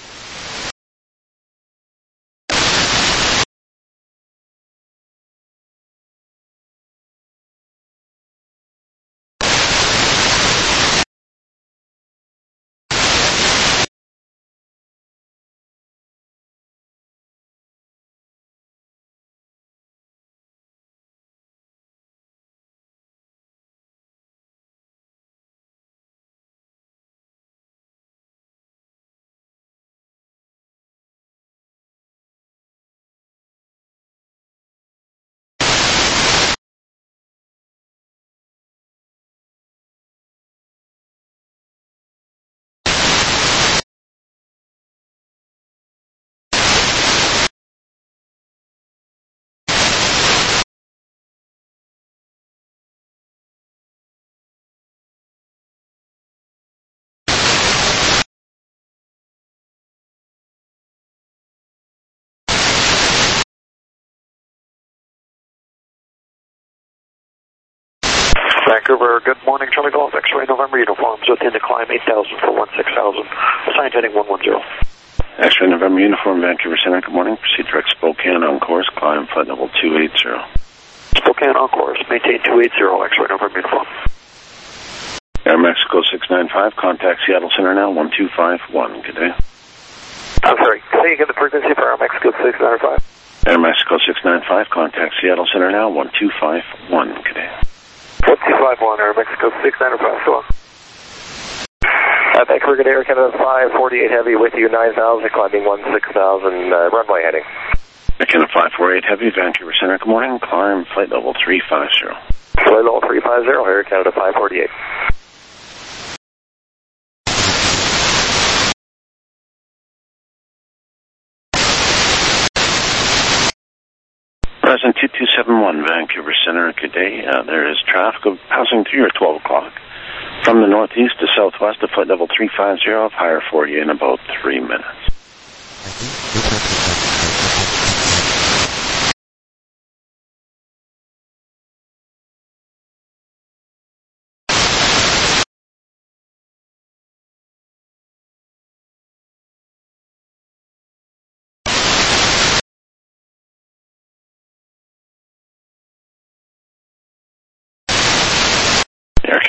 Vancouver, good morning, Charlie Golf, X-ray November uniforms within the climb eight thousand for one six thousand. Assigned heading one one zero. X-ray November uniform, Vancouver Center, good morning. Proceed direct Spokane on course, climb flight level two eight zero. Spokane on course, maintain two eight zero, X-ray November uniform. Air Mexico six nine five, contact Seattle Center now, one two five one. Good day. I'm sorry, say again the frequency for Air Mexico six nine five. Air Mexico six nine five, contact Seattle Center now, one two five one. Good day. one two five one, Air Mexico six nine five, so on. Uh, Vancouver, good Air Canada five forty-eight Heavy with you, nine thousand, climbing one six thousand, uh, runway heading. Air Canada five forty-eight Heavy, Vancouver Center, good morning, climb flight level three five zero. Flight level three five zero, Air Canada five forty-eight. Present two two seven one, Vancouver Center, good day. Uh, there is traffic of passing through at twelve o'clock. From the northeast to southwest to flight level three five zero, higher for you in about three minutes.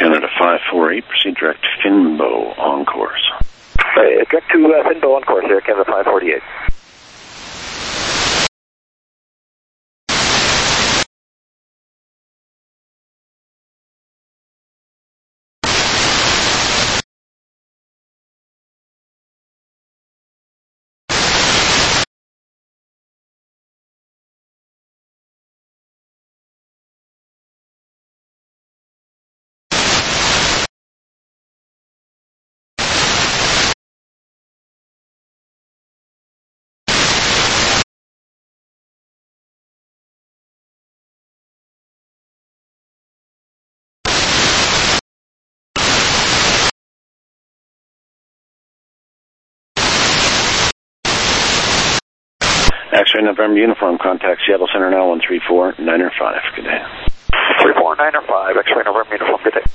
Canada five four eight, proceed direct Finbo on course. Uh, direct to uh, Finbo on course, Air Canada five forty-eight. X-ray November uniform, contact Seattle Center now, one three four nine er five. Good day. three four nine er five, X-ray November uniform, good day.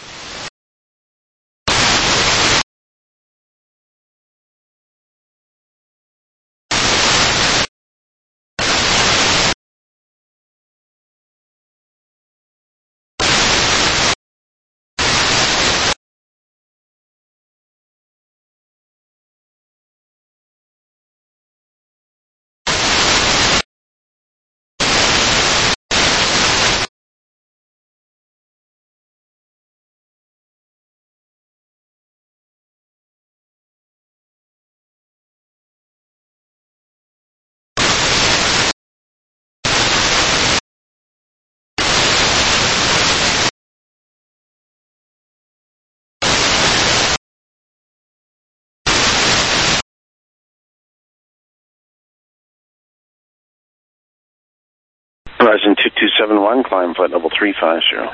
Horizon two two seven one, climb flight level three five zero.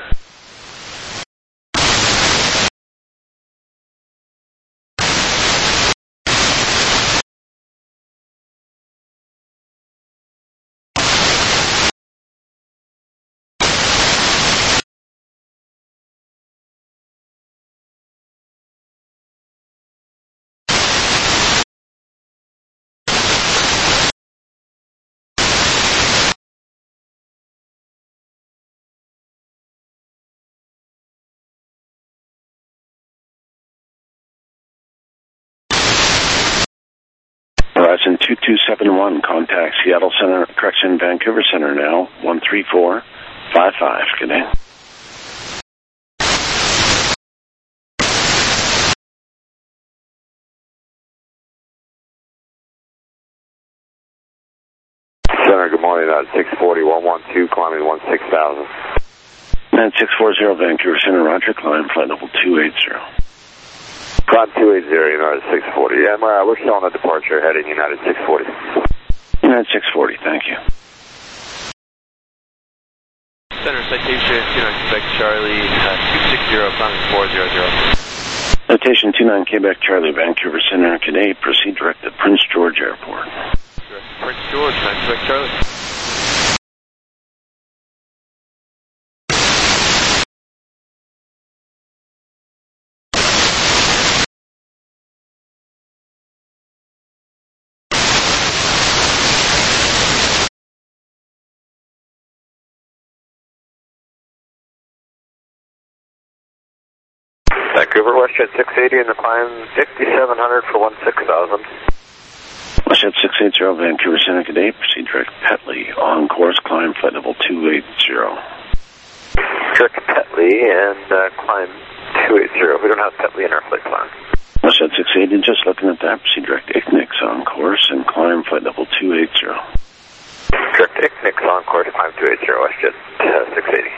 Horizon two two seven one, contact Seattle Center, correction, Vancouver Center now, one three four five five. Good day. Center, good morning, uh, six forty, one one two, climbing one six thousand. nine six four zero, Vancouver Center, roger, climb flight level two eight zero. Climb two eighty, United six forty. Yeah, uh, we're showing a departure heading United six forty. United six forty, thank you. Center citation two nine Quebec Charlie, uh, two six zero, climbing four zero zero. Notation two nine Quebec Charlie, Vancouver Center, today, proceed direct to Prince George Airport. Direct to Prince George, nine Quebec Charlie. Vancouver, WestJet six eighty, and the climb fifty-seven hundred for one six thousand. WestJet six eighty, Vancouver Center, today, proceed direct Petley, on course, climb flight level two eight zero. Direct Petley and uh, climb two eighty. We don't have Petley in our flight plan. WestJet six eighty, just looking at that, proceed direct Icknix on course and climb flight level two eight zero. Direct Icknix on course, climb two eighty, WestJet uh, six eighty.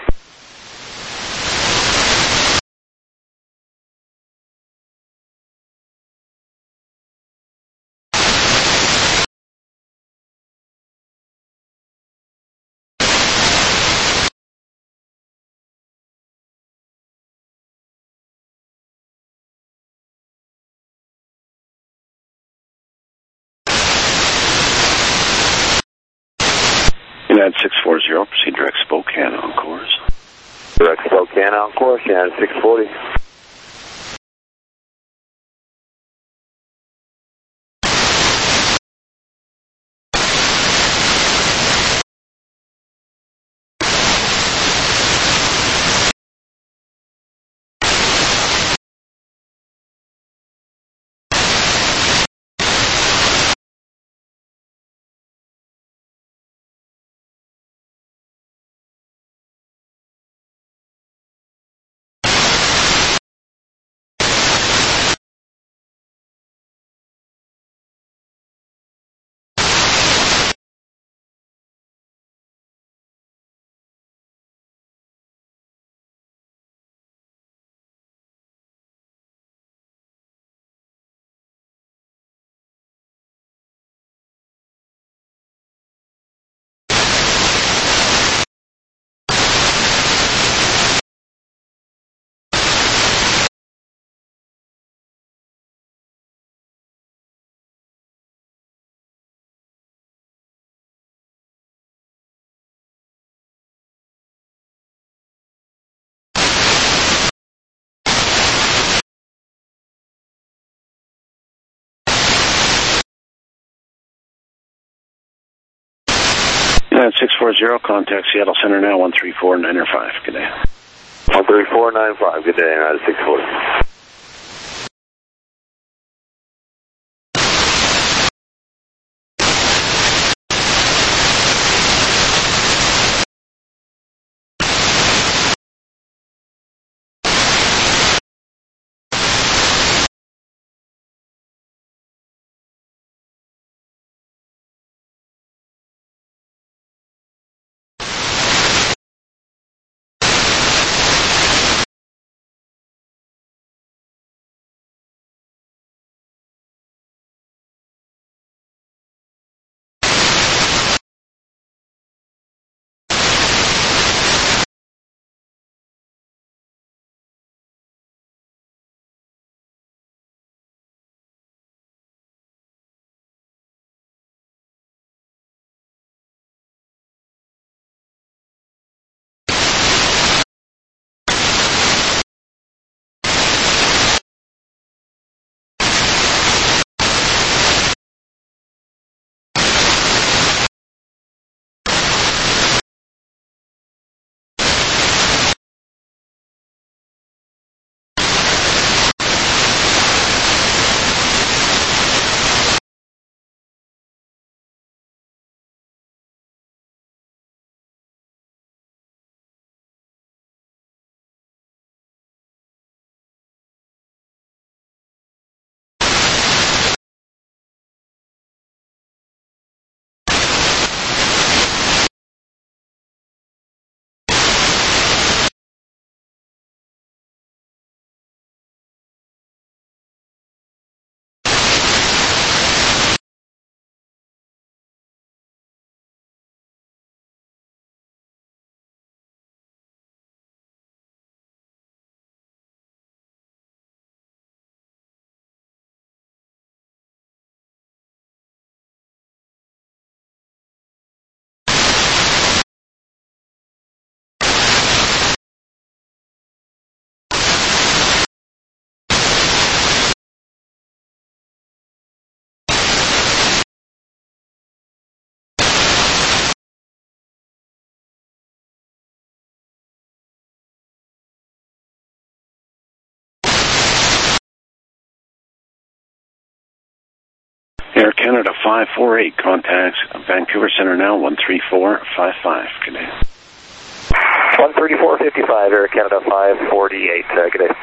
United six forty, proceed direct Spokane on course. Direct Spokane on course, United six forty. United six four zero, contact Seattle Center now, one three four nine five. Good day. one three four nine five, good day, United six four. Air Canada five four eight, contacts Vancouver Center now, one three four five five. Good day. one thirty-four fifty-five, Air Canada five forty-eight, uh, good day.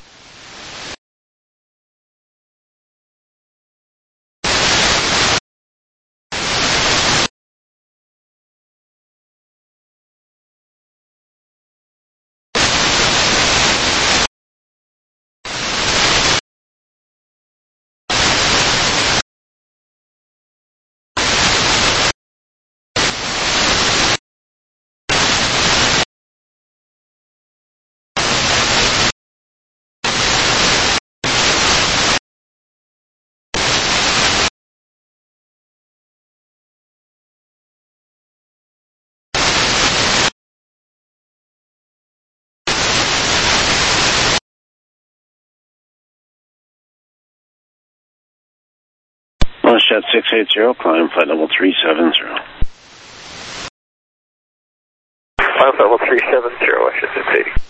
Jet six eight zero, climb flight level three seven zero. Climb level three seven zero, I should say.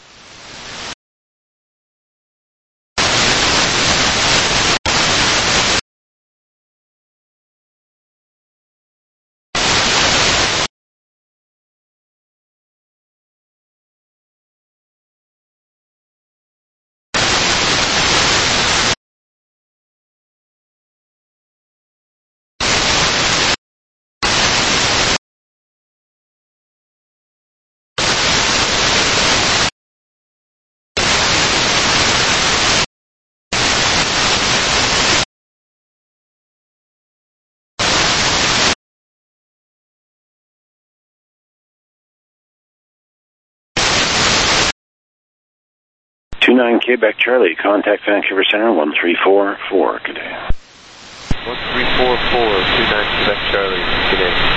two nine Quebec Charlie, contact Vancouver Center, one three four four, good day. one three four four, two nine Quebec Charlie, good day.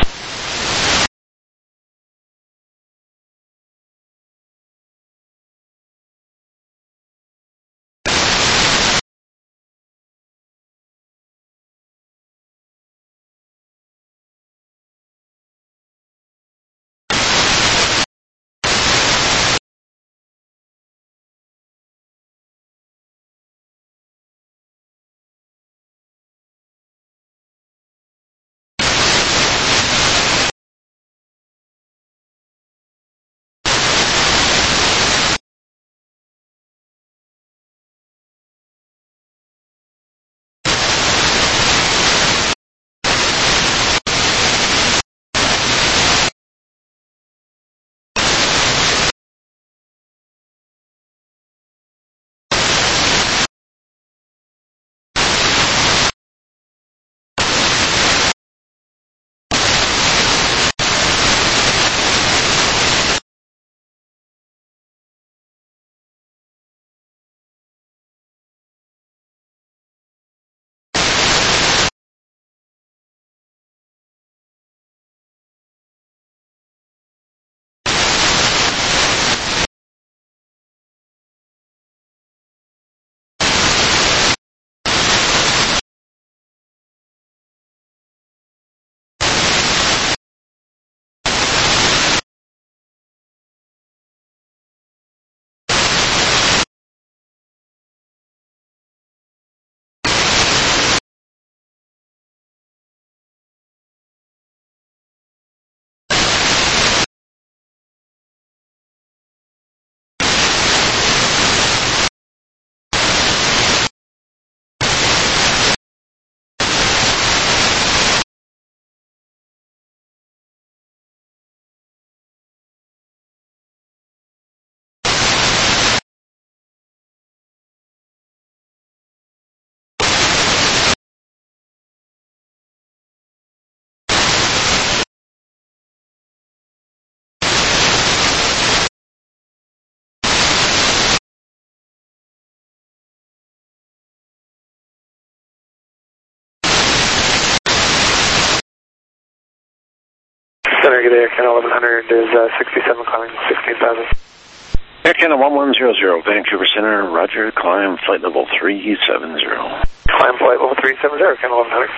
Center, good day, Air Canada eleven hundred is uh, sixty-seven climbing sixteen thousand. Air Canada one one zero zero, Vancouver Center, roger, climb flight level three seven zero. Climb flight level three seven zero, Air Canada eleven hundred.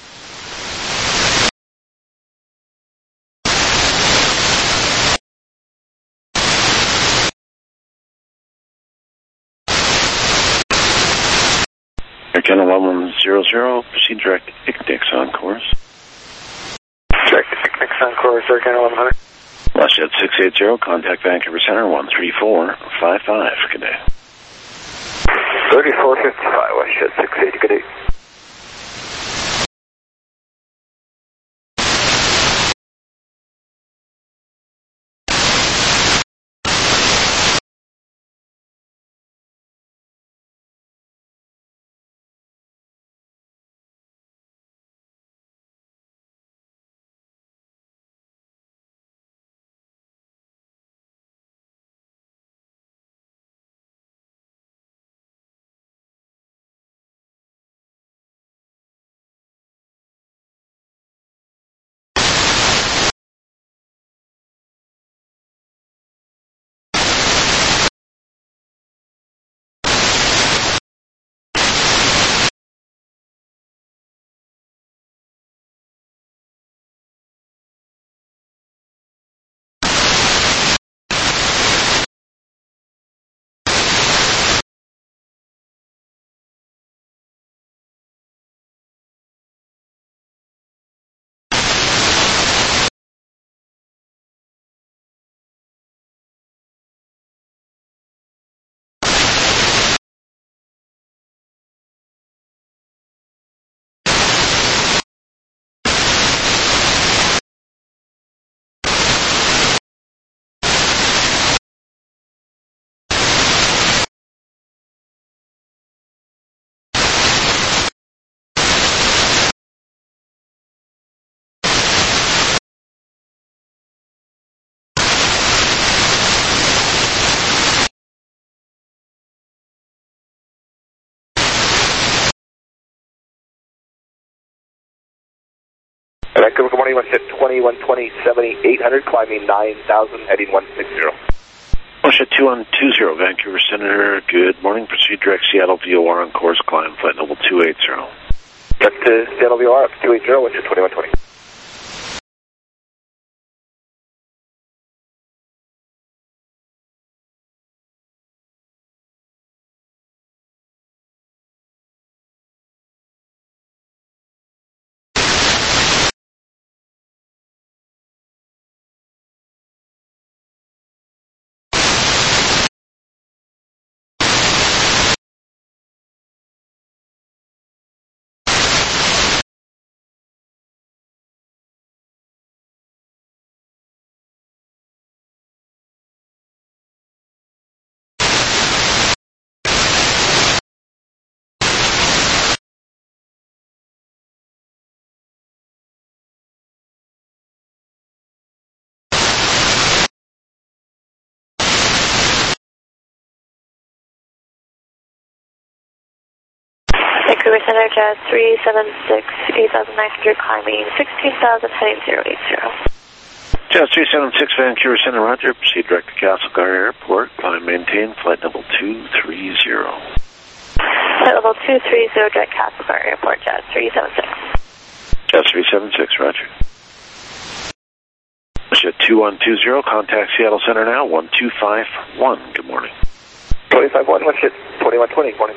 Air Canada one one zero zero, proceed direct Ignix on course. Direct Ignix on course, Air Canada eleven hundred. WestJet six eight zero, contact Vancouver Center one three four five five, good day. thirty-four fifty-five, WestJet six eight, good day. Vancouver, good morning, WestJet twenty-one twenty, seventy, eight hundred, climbing nine thousand, heading one sixty. WestJet two one two zero, Vancouver Center, good morning, proceed direct Seattle V O R on course, climb flight level two eighty. Direct to Seattle V O R up two eighty, WestJet twenty-one twenty. Vancouver Center, Jazz three seven six, eight thousand nine hundred, climbing sixteen thousand, heading zero eight zero. Jazz three seven six, Vancouver Center, roger, proceed direct to Castlegar Airport, climb maintain, flight level two three zero. Flight level two three zero, direct Castlegar Airport, Jazz three seven six. Jazz three seven six, roger. WestJet two one two zero, contact Seattle Center now, one two five one, good morning. twenty-five one, WestJet twenty-one twenty, morning.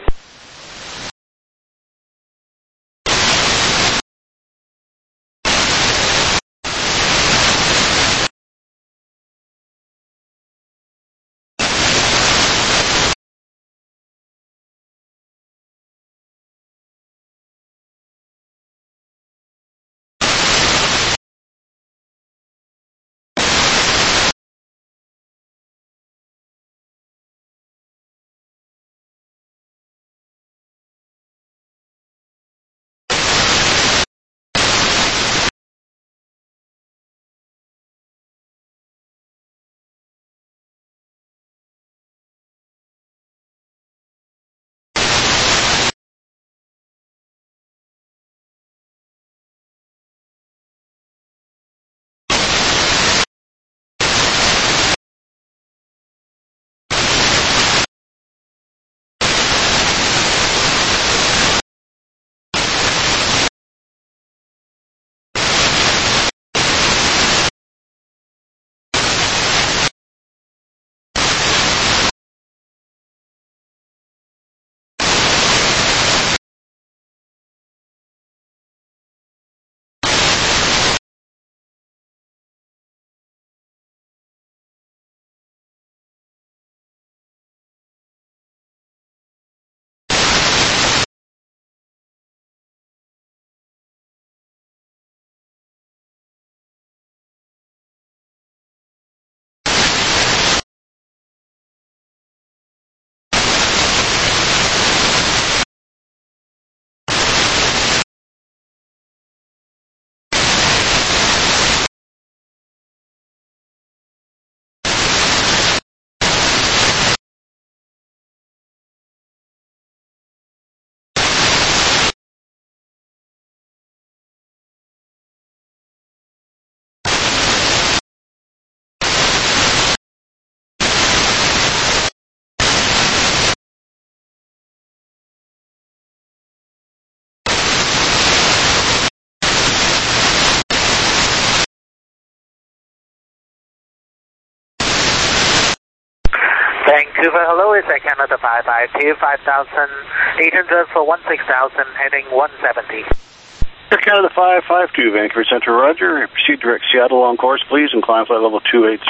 Vancouver, hello, is that Canada five five two, five thousand eight hundred for one six thousand, heading one seventy. Air Canada five five two, Vancouver Center, roger. Proceed direct Seattle on course, please, and climb flight level two eighty.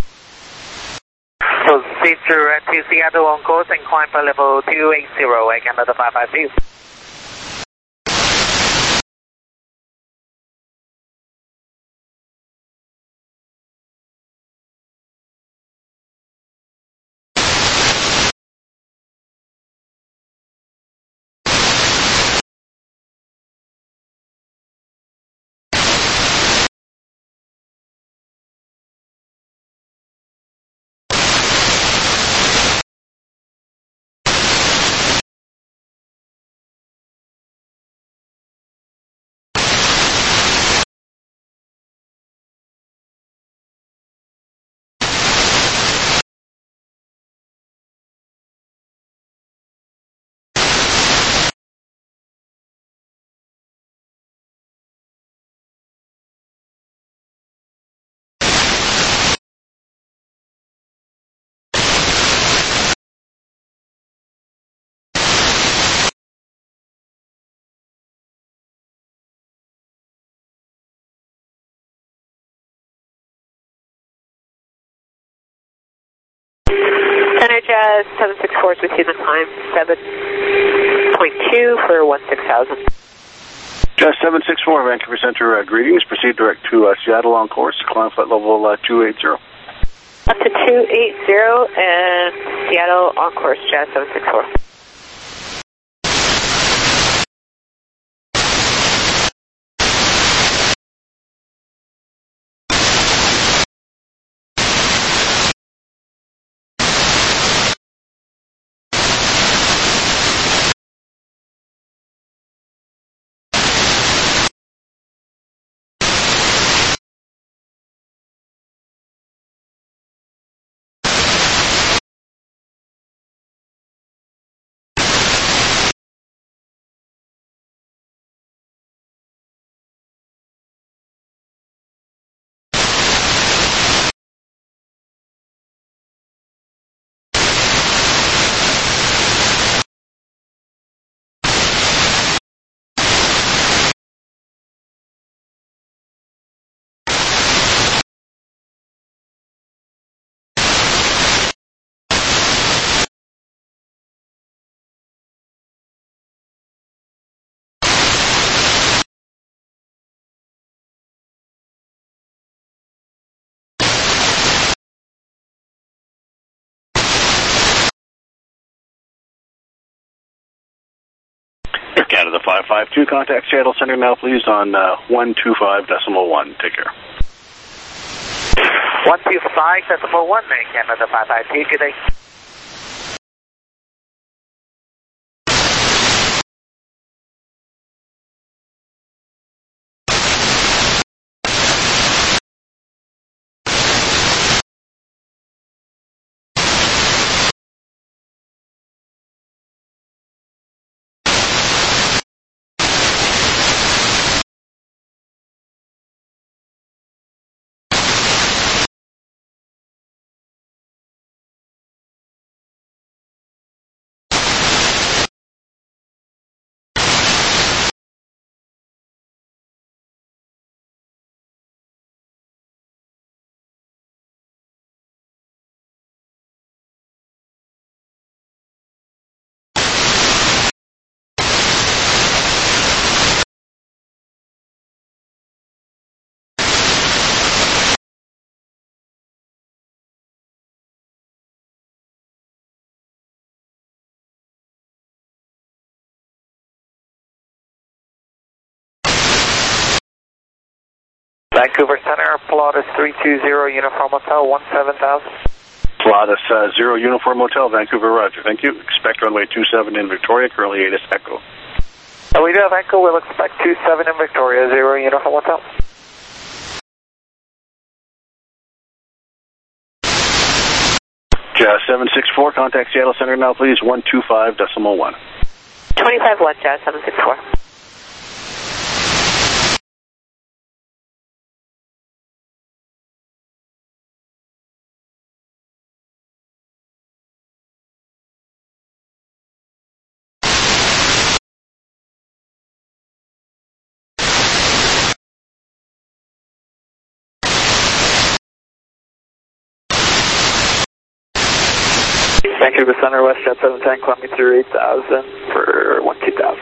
Proceed direct to Seattle on course and climb flight level two eighty, Air Canada five five two. Center Jazz seven six four is with you, the climb seven point two for one six thousand. Jazz seven six four, Vancouver Center, uh, greetings. Proceed direct to uh, Seattle on course, climb flight level uh, two eighty. Up to two eighty and Seattle on course, Jazz seven six four. Air Canada five five two, contact Seattle Center now, please, on uh, one two five decimal one. Take care. one two five decimal one, Air Canada five five two, good day. Vancouver Center, Pilatus three two zero, Uniform Hotel, one seven thousand. Pilatus uh, zero, Uniform Hotel, Vancouver, roger. Thank you. Expect runway two seven in Victoria, currently eight is Echo. Uh, we do have Echo, we'll expect two seven in Victoria, zero, Uniform Hotel. Jazz seven six four, contact Seattle Center now, please, one two five decimal one. twenty-five one, Jazz seven six four. Vancouver Center, WestJet seven ten, climbing through eight thousand for one two thousand.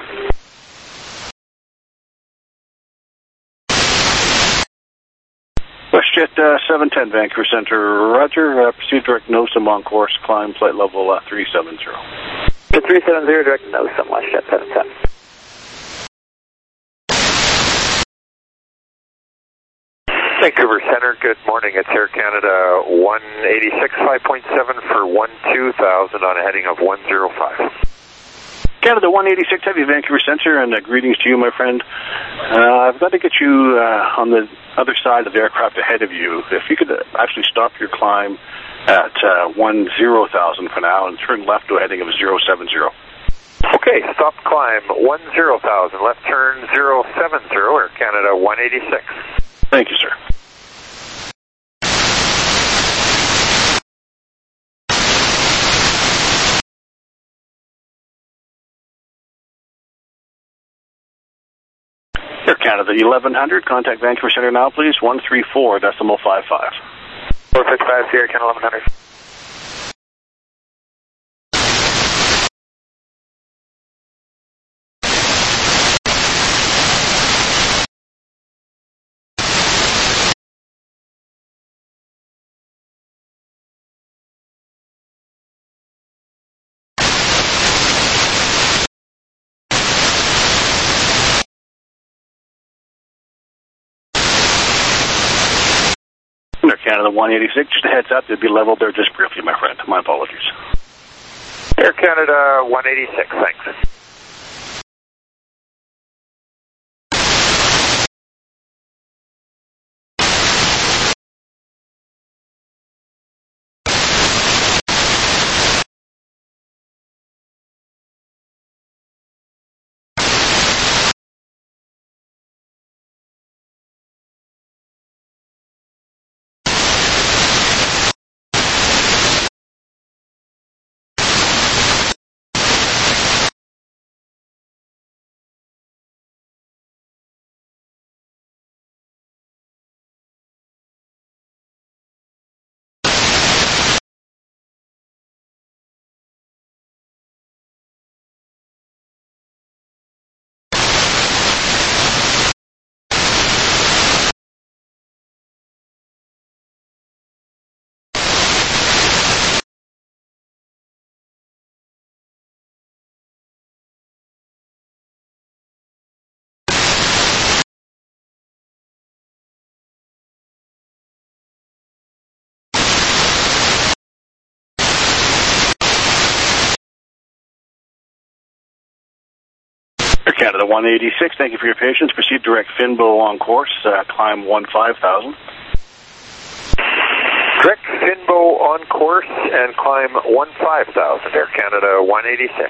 WestJet uh, seven ten, Vancouver Center, roger. Uh, proceed direct NOSM on course, climb flight level uh, three seven zero. To three seven zero, direct NOSM, WestJet seven ten. Vancouver Center, good morning. It's Air Canada one eighty-six, five point seven for one two thousand on a heading of one zero five. Canada one eighty-six Heavy, Vancouver Center, and uh, greetings to you, my friend. Uh, I've got to get you uh, on the other side of the aircraft ahead of you. If you could uh, actually stop your climb at uh, one zero thousand for now and turn left to a heading of zero seven zero. Okay, stop climb one zero thousand, left turn zero seven zero, Air Canada one eighty-six. Thank you, sir. Air Canada eleven hundred, contact Vancouver Center now, please. one three four decimal five five. four six five, Air Canada eleven hundred. Air Canada one eighty-six, just a heads up, they'd be leveled there just briefly, my friend. My apologies. Air Canada one eighty-six, thanks. Air Canada one eighty-six, thank you for your patience. Proceed direct Finbo on course, uh, climb one five thousand. Direct Finbo on course and climb one five thousand, Air Canada one eighty-six.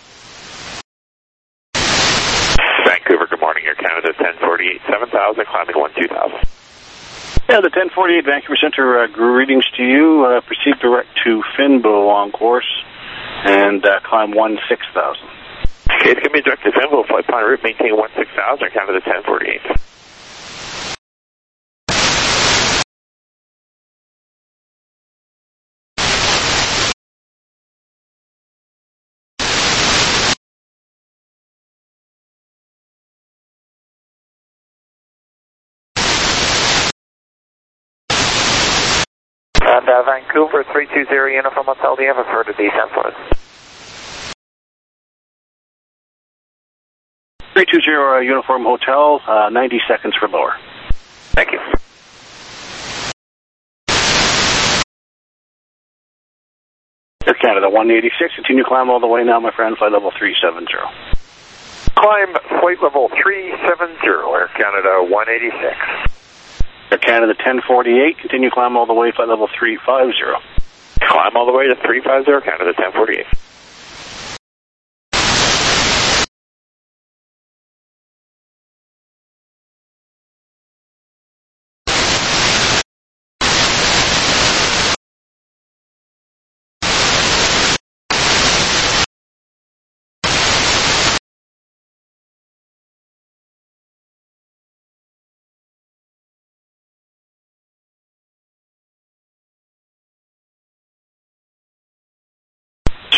Vancouver, good morning, Air Canada ten forty-eight, seven thousand, climbing one two thousand. Yeah, the ten forty-eight Vancouver Center, uh, greetings to you. Uh, proceed direct to Finbo on course and uh, climb one six thousand. Okay, it's going to be direct to Finbo, flight plan route, maintain one six thousand, Canada ten forty-eight. And uh, Vancouver three two zero Uniform Hotel, do you have a further descent for us? three two zero uh, Uniform Hotel, uh, ninety seconds for lower. Thank you. Air Canada one eighty-six, continue climb all the way now, my friend, flight level three seven zero. Climb flight level three seven zero, Air Canada one eighty-six. Air Canada ten forty-eight, continue climb all the way, flight level three five zero. Climb all the way to three five zero, Canada ten forty-eight.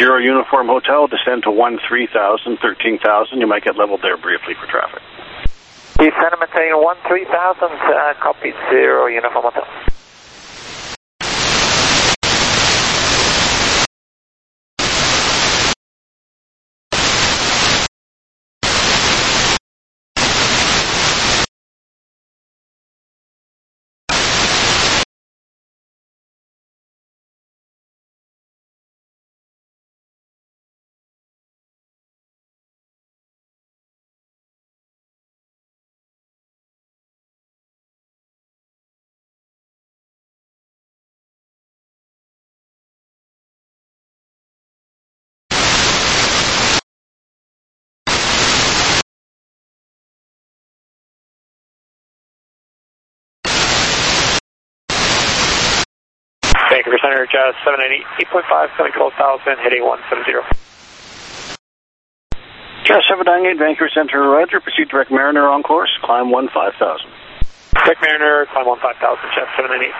Zero Uniform Hotel, descend to one three thousand, thirteen thousand. You might get leveled there briefly for traffic. Descend, maintain one three thousand, uh, copy Zero Uniform Hotel. Vancouver Center, Jazz seven ninety, eight point five, coming twelve thousand, heading one seven zero. Jazz seven ninety-eight, Vancouver Center, Roger. Proceed direct Mariner on course, climb one five thousand. Direct Mariner, climb one five thousand, Jazz seven ninety-eight.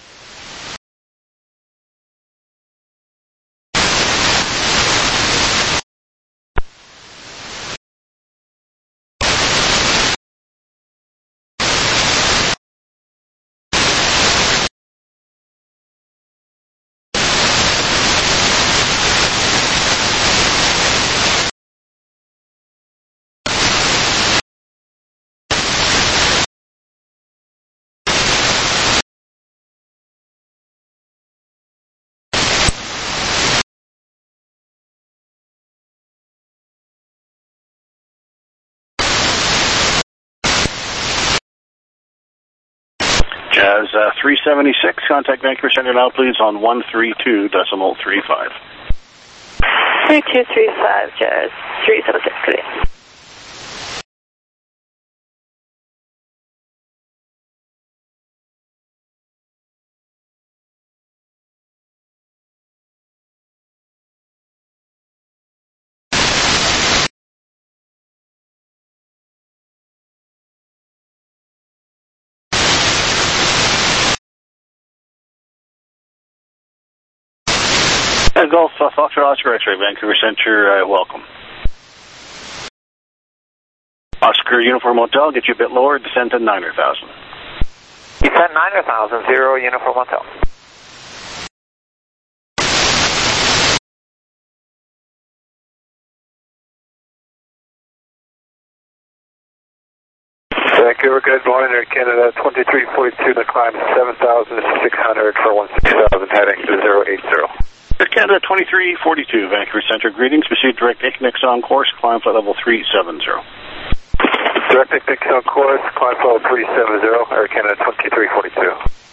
Jazz uh, three seventy-six, contact Vancouver Center now please on one three two decimal three five. three two three five, Jazz three seventy-six, good day. Uh, Golf uh, Foxtrot Oscar X-ray, Vancouver Center, uh, welcome. Oscar Uniform Hotel, get you a bit lower, descend to nine thousand. Descend nine thousand, Zero Uniform Hotel. Vancouver, good morning, Air Canada, twenty-three forty-two to climb seven thousand six hundred for one six thousand, heading to zero eight zero. Air Canada twenty-three forty-two, Vancouver Center, greetings. Proceed direct Ignix on course, climb flight level three seventy. Direct Ignix on course, climb flight level three seventy, Air Canada twenty-three forty-two.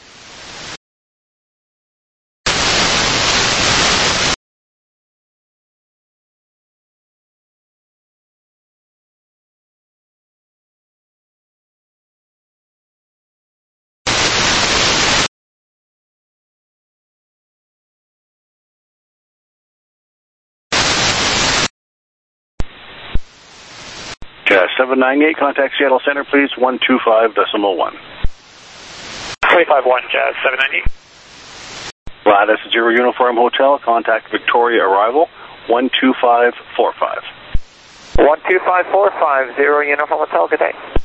Jazz seven ninety-eight, contact Seattle Center, please, one two five decimal one. twenty-five one, Jazz seven ninety. Gladys Zero Uniform Hotel, contact Victoria Arrival, one two five four five. one two five four five, Zero Uniform Hotel, good day.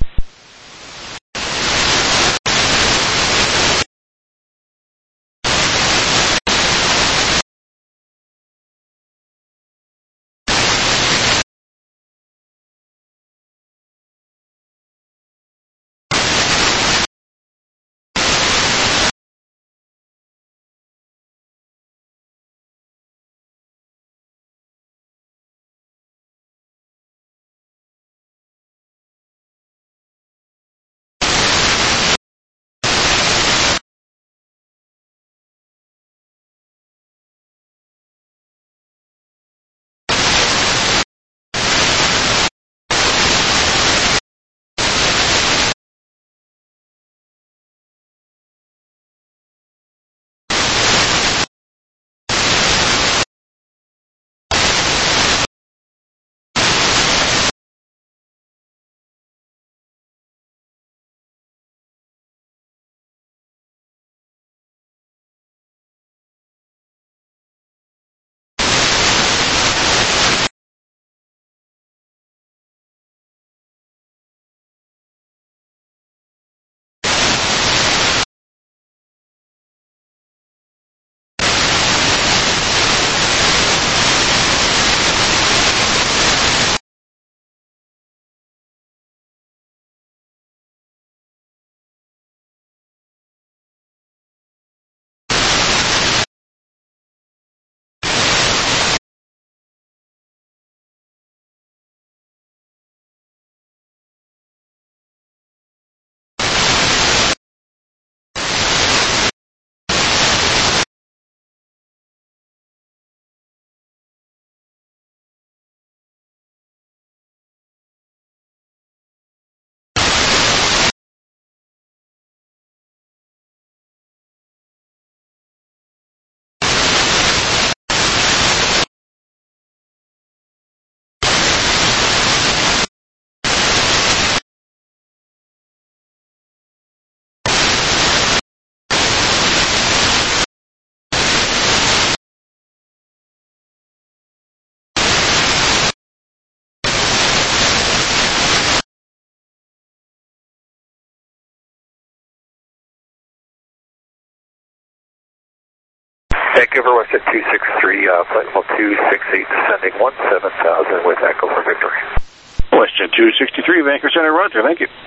Vancouver, WestJet two six three, uh, flight level two six eight, descending one seven thousand with Echo for Victory. WestJet two sixty-three, Vancouver Center, roger, thank you.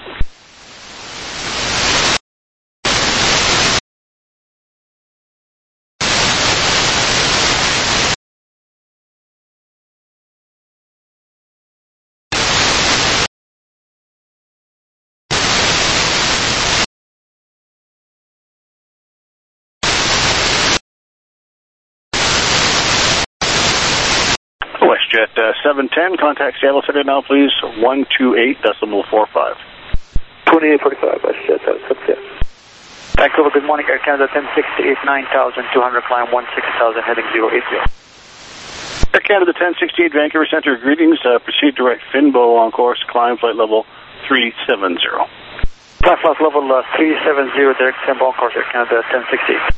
WestJet uh, seven ten, contact Seattle Center now, please. one two eight decimal four five. twenty-eight forty-five, WestJet seven ten. Vancouver, good morning, Air Canada ten sixty-eight, nine thousand two hundred, climb one six thousand, heading zero eight zero. Air Canada ten sixty-eight, Vancouver Center, greetings. Uh, proceed direct Finbo on course, climb flight level three seven zero. Flight level uh, three seven zero, direct Finbo on course, Air Canada ten sixty-eight.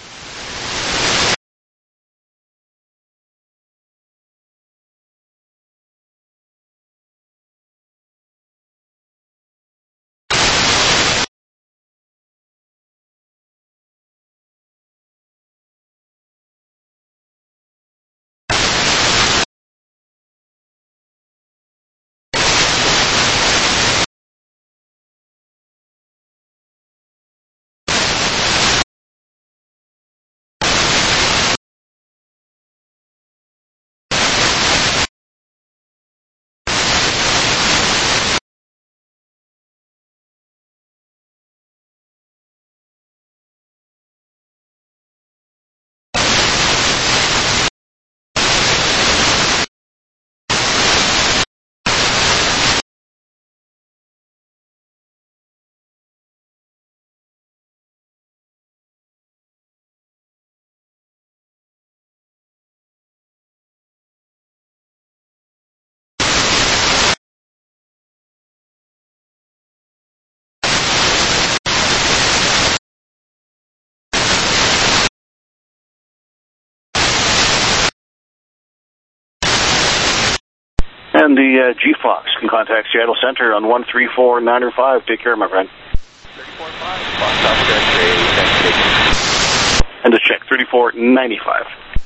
And the uh, G-Fox can contact Seattle Center on one three four nine five. Take care, my friend. thirty-four five, Fox Oscar, And to check, thirty-four ninety-five.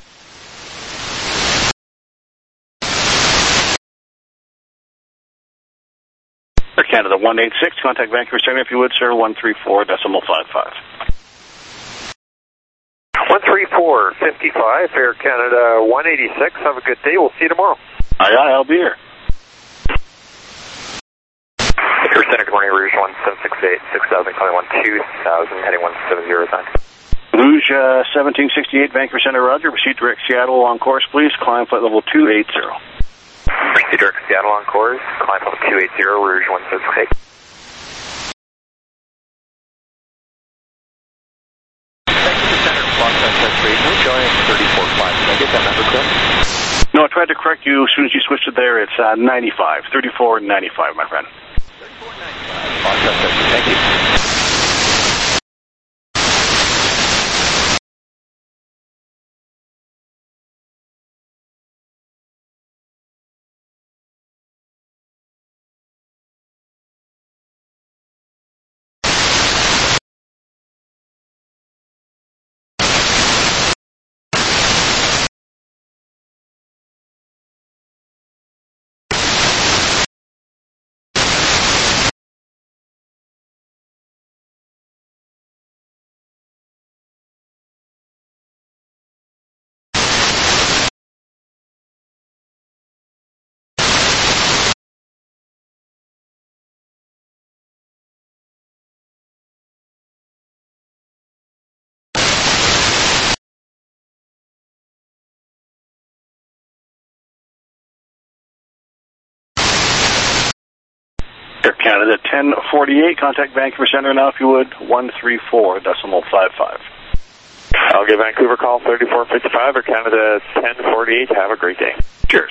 Air Canada one eight six, contact Vancouver Center if you would, sir, one three four decimal five five. one three four fifty-five, Air Canada one eighty-six, have a good day, we'll see you tomorrow. Aye, aye, I'll be here. Vancouver Center, good morning, Rouge one seven six eight, six thousand, calling one two thousand, heading one seven zero nine. Rouge uh, seventeen sixty-eight, Vancouver Center, roger. Proceed direct Seattle on course, please. Climb flight level two eight zero. Proceed direct Seattle on course, climb level two eight zero, Rouge one seven six eight. Vancouver Center, Fox Oscar, no showing thirty-four five. Did I get that number correct? No, I tried to correct you as soon as you switched it there. It's uh, ninety-five, thirty-four ninety-five, my friend. thirty-four ninety-five, Fox Oscar, thank you. Air Canada ten forty-eight, contact Vancouver Center now if you would, one three four decimal five five. I'll give Vancouver call thirty-four fifty-five, Air Canada ten forty-eight, have a great day. Cheers.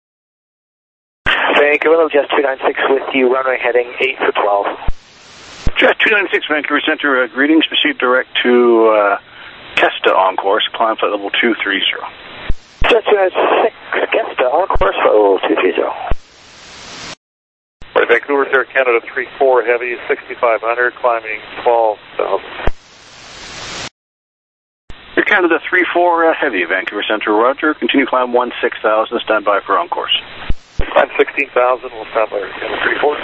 Vancouver, just two nine six with you, runway heading eight for twelve. Jet two ninety-six, Vancouver Center, uh, greetings. Proceed direct to uh, Kesta on course, climb flight level two three zero. Jet two ninety-six, Kesta on course, flight level two three zero. Right, Vancouver, Air Canada three four heavy, sixty-five hundred, climbing twelve thousand. Air Canada three four uh, heavy, Vancouver Center, roger. Continue climb one six thousand, stand by for on course. Climb sixteen thousand, we'll stand by Air Canada three four.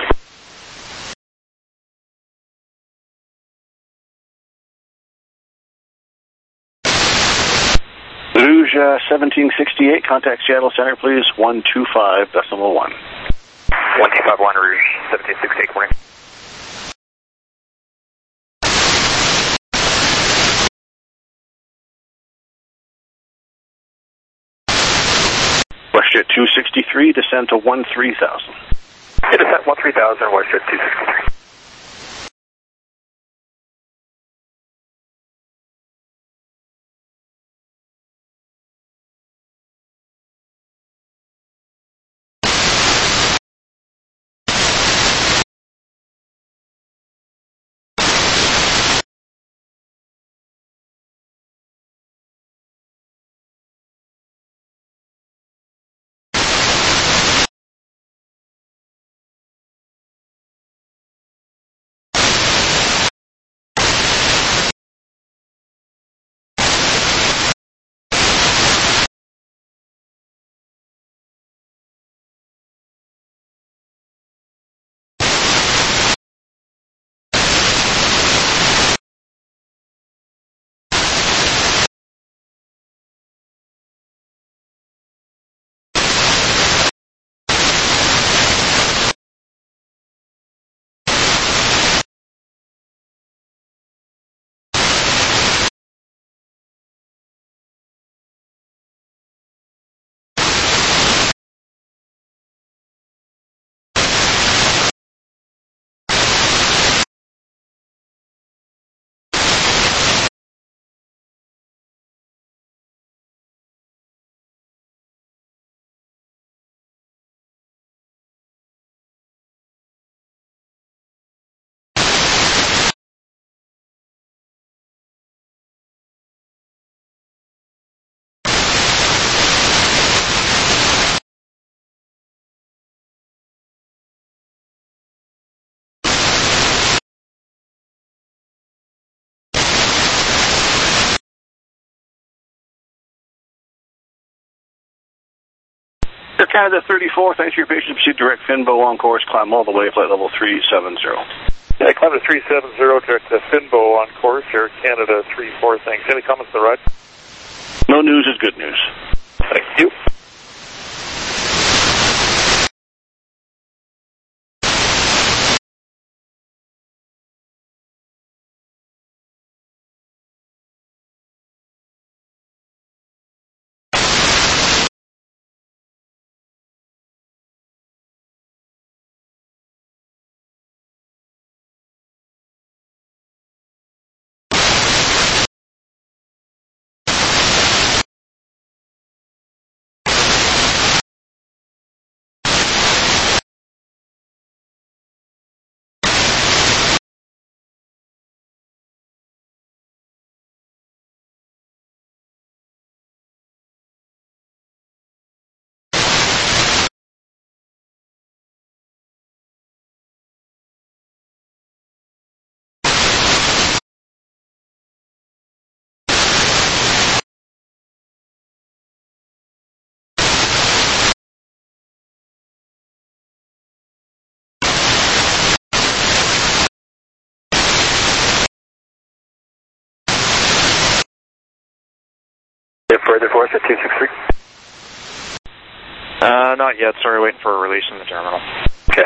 Rouge uh, seventeen sixty-eight, contact Seattle Center, please, one two five decimal one. one two five one, Rouge seventeen sixty-eight, morning. WestJet two sixty-three, descend to one three thousand. Hey, descent one three thousand, WestJet two sixty-three. Air Canada thirty-four, thanks for your patience. Proceed direct Finbo on course, climb all the way, flight level three seven zero. Yeah, climb to three seven zero, direct to Finbo on course, Air Canada three four, thanks. Any comments on the ride? No news is good news. Thank you. Further for us at two six three? Uh, not yet. Sorry, waiting for a release in the terminal. Okay.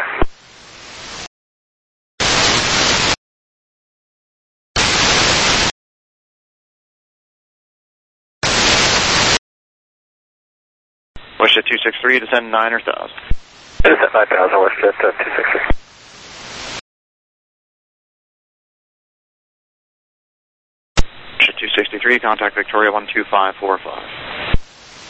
WestJet two six three, descend nine or one thousand. Descend nine thousand, WestJet uh, two six three. WestJet two sixty-three, contact Victoria one two five four five.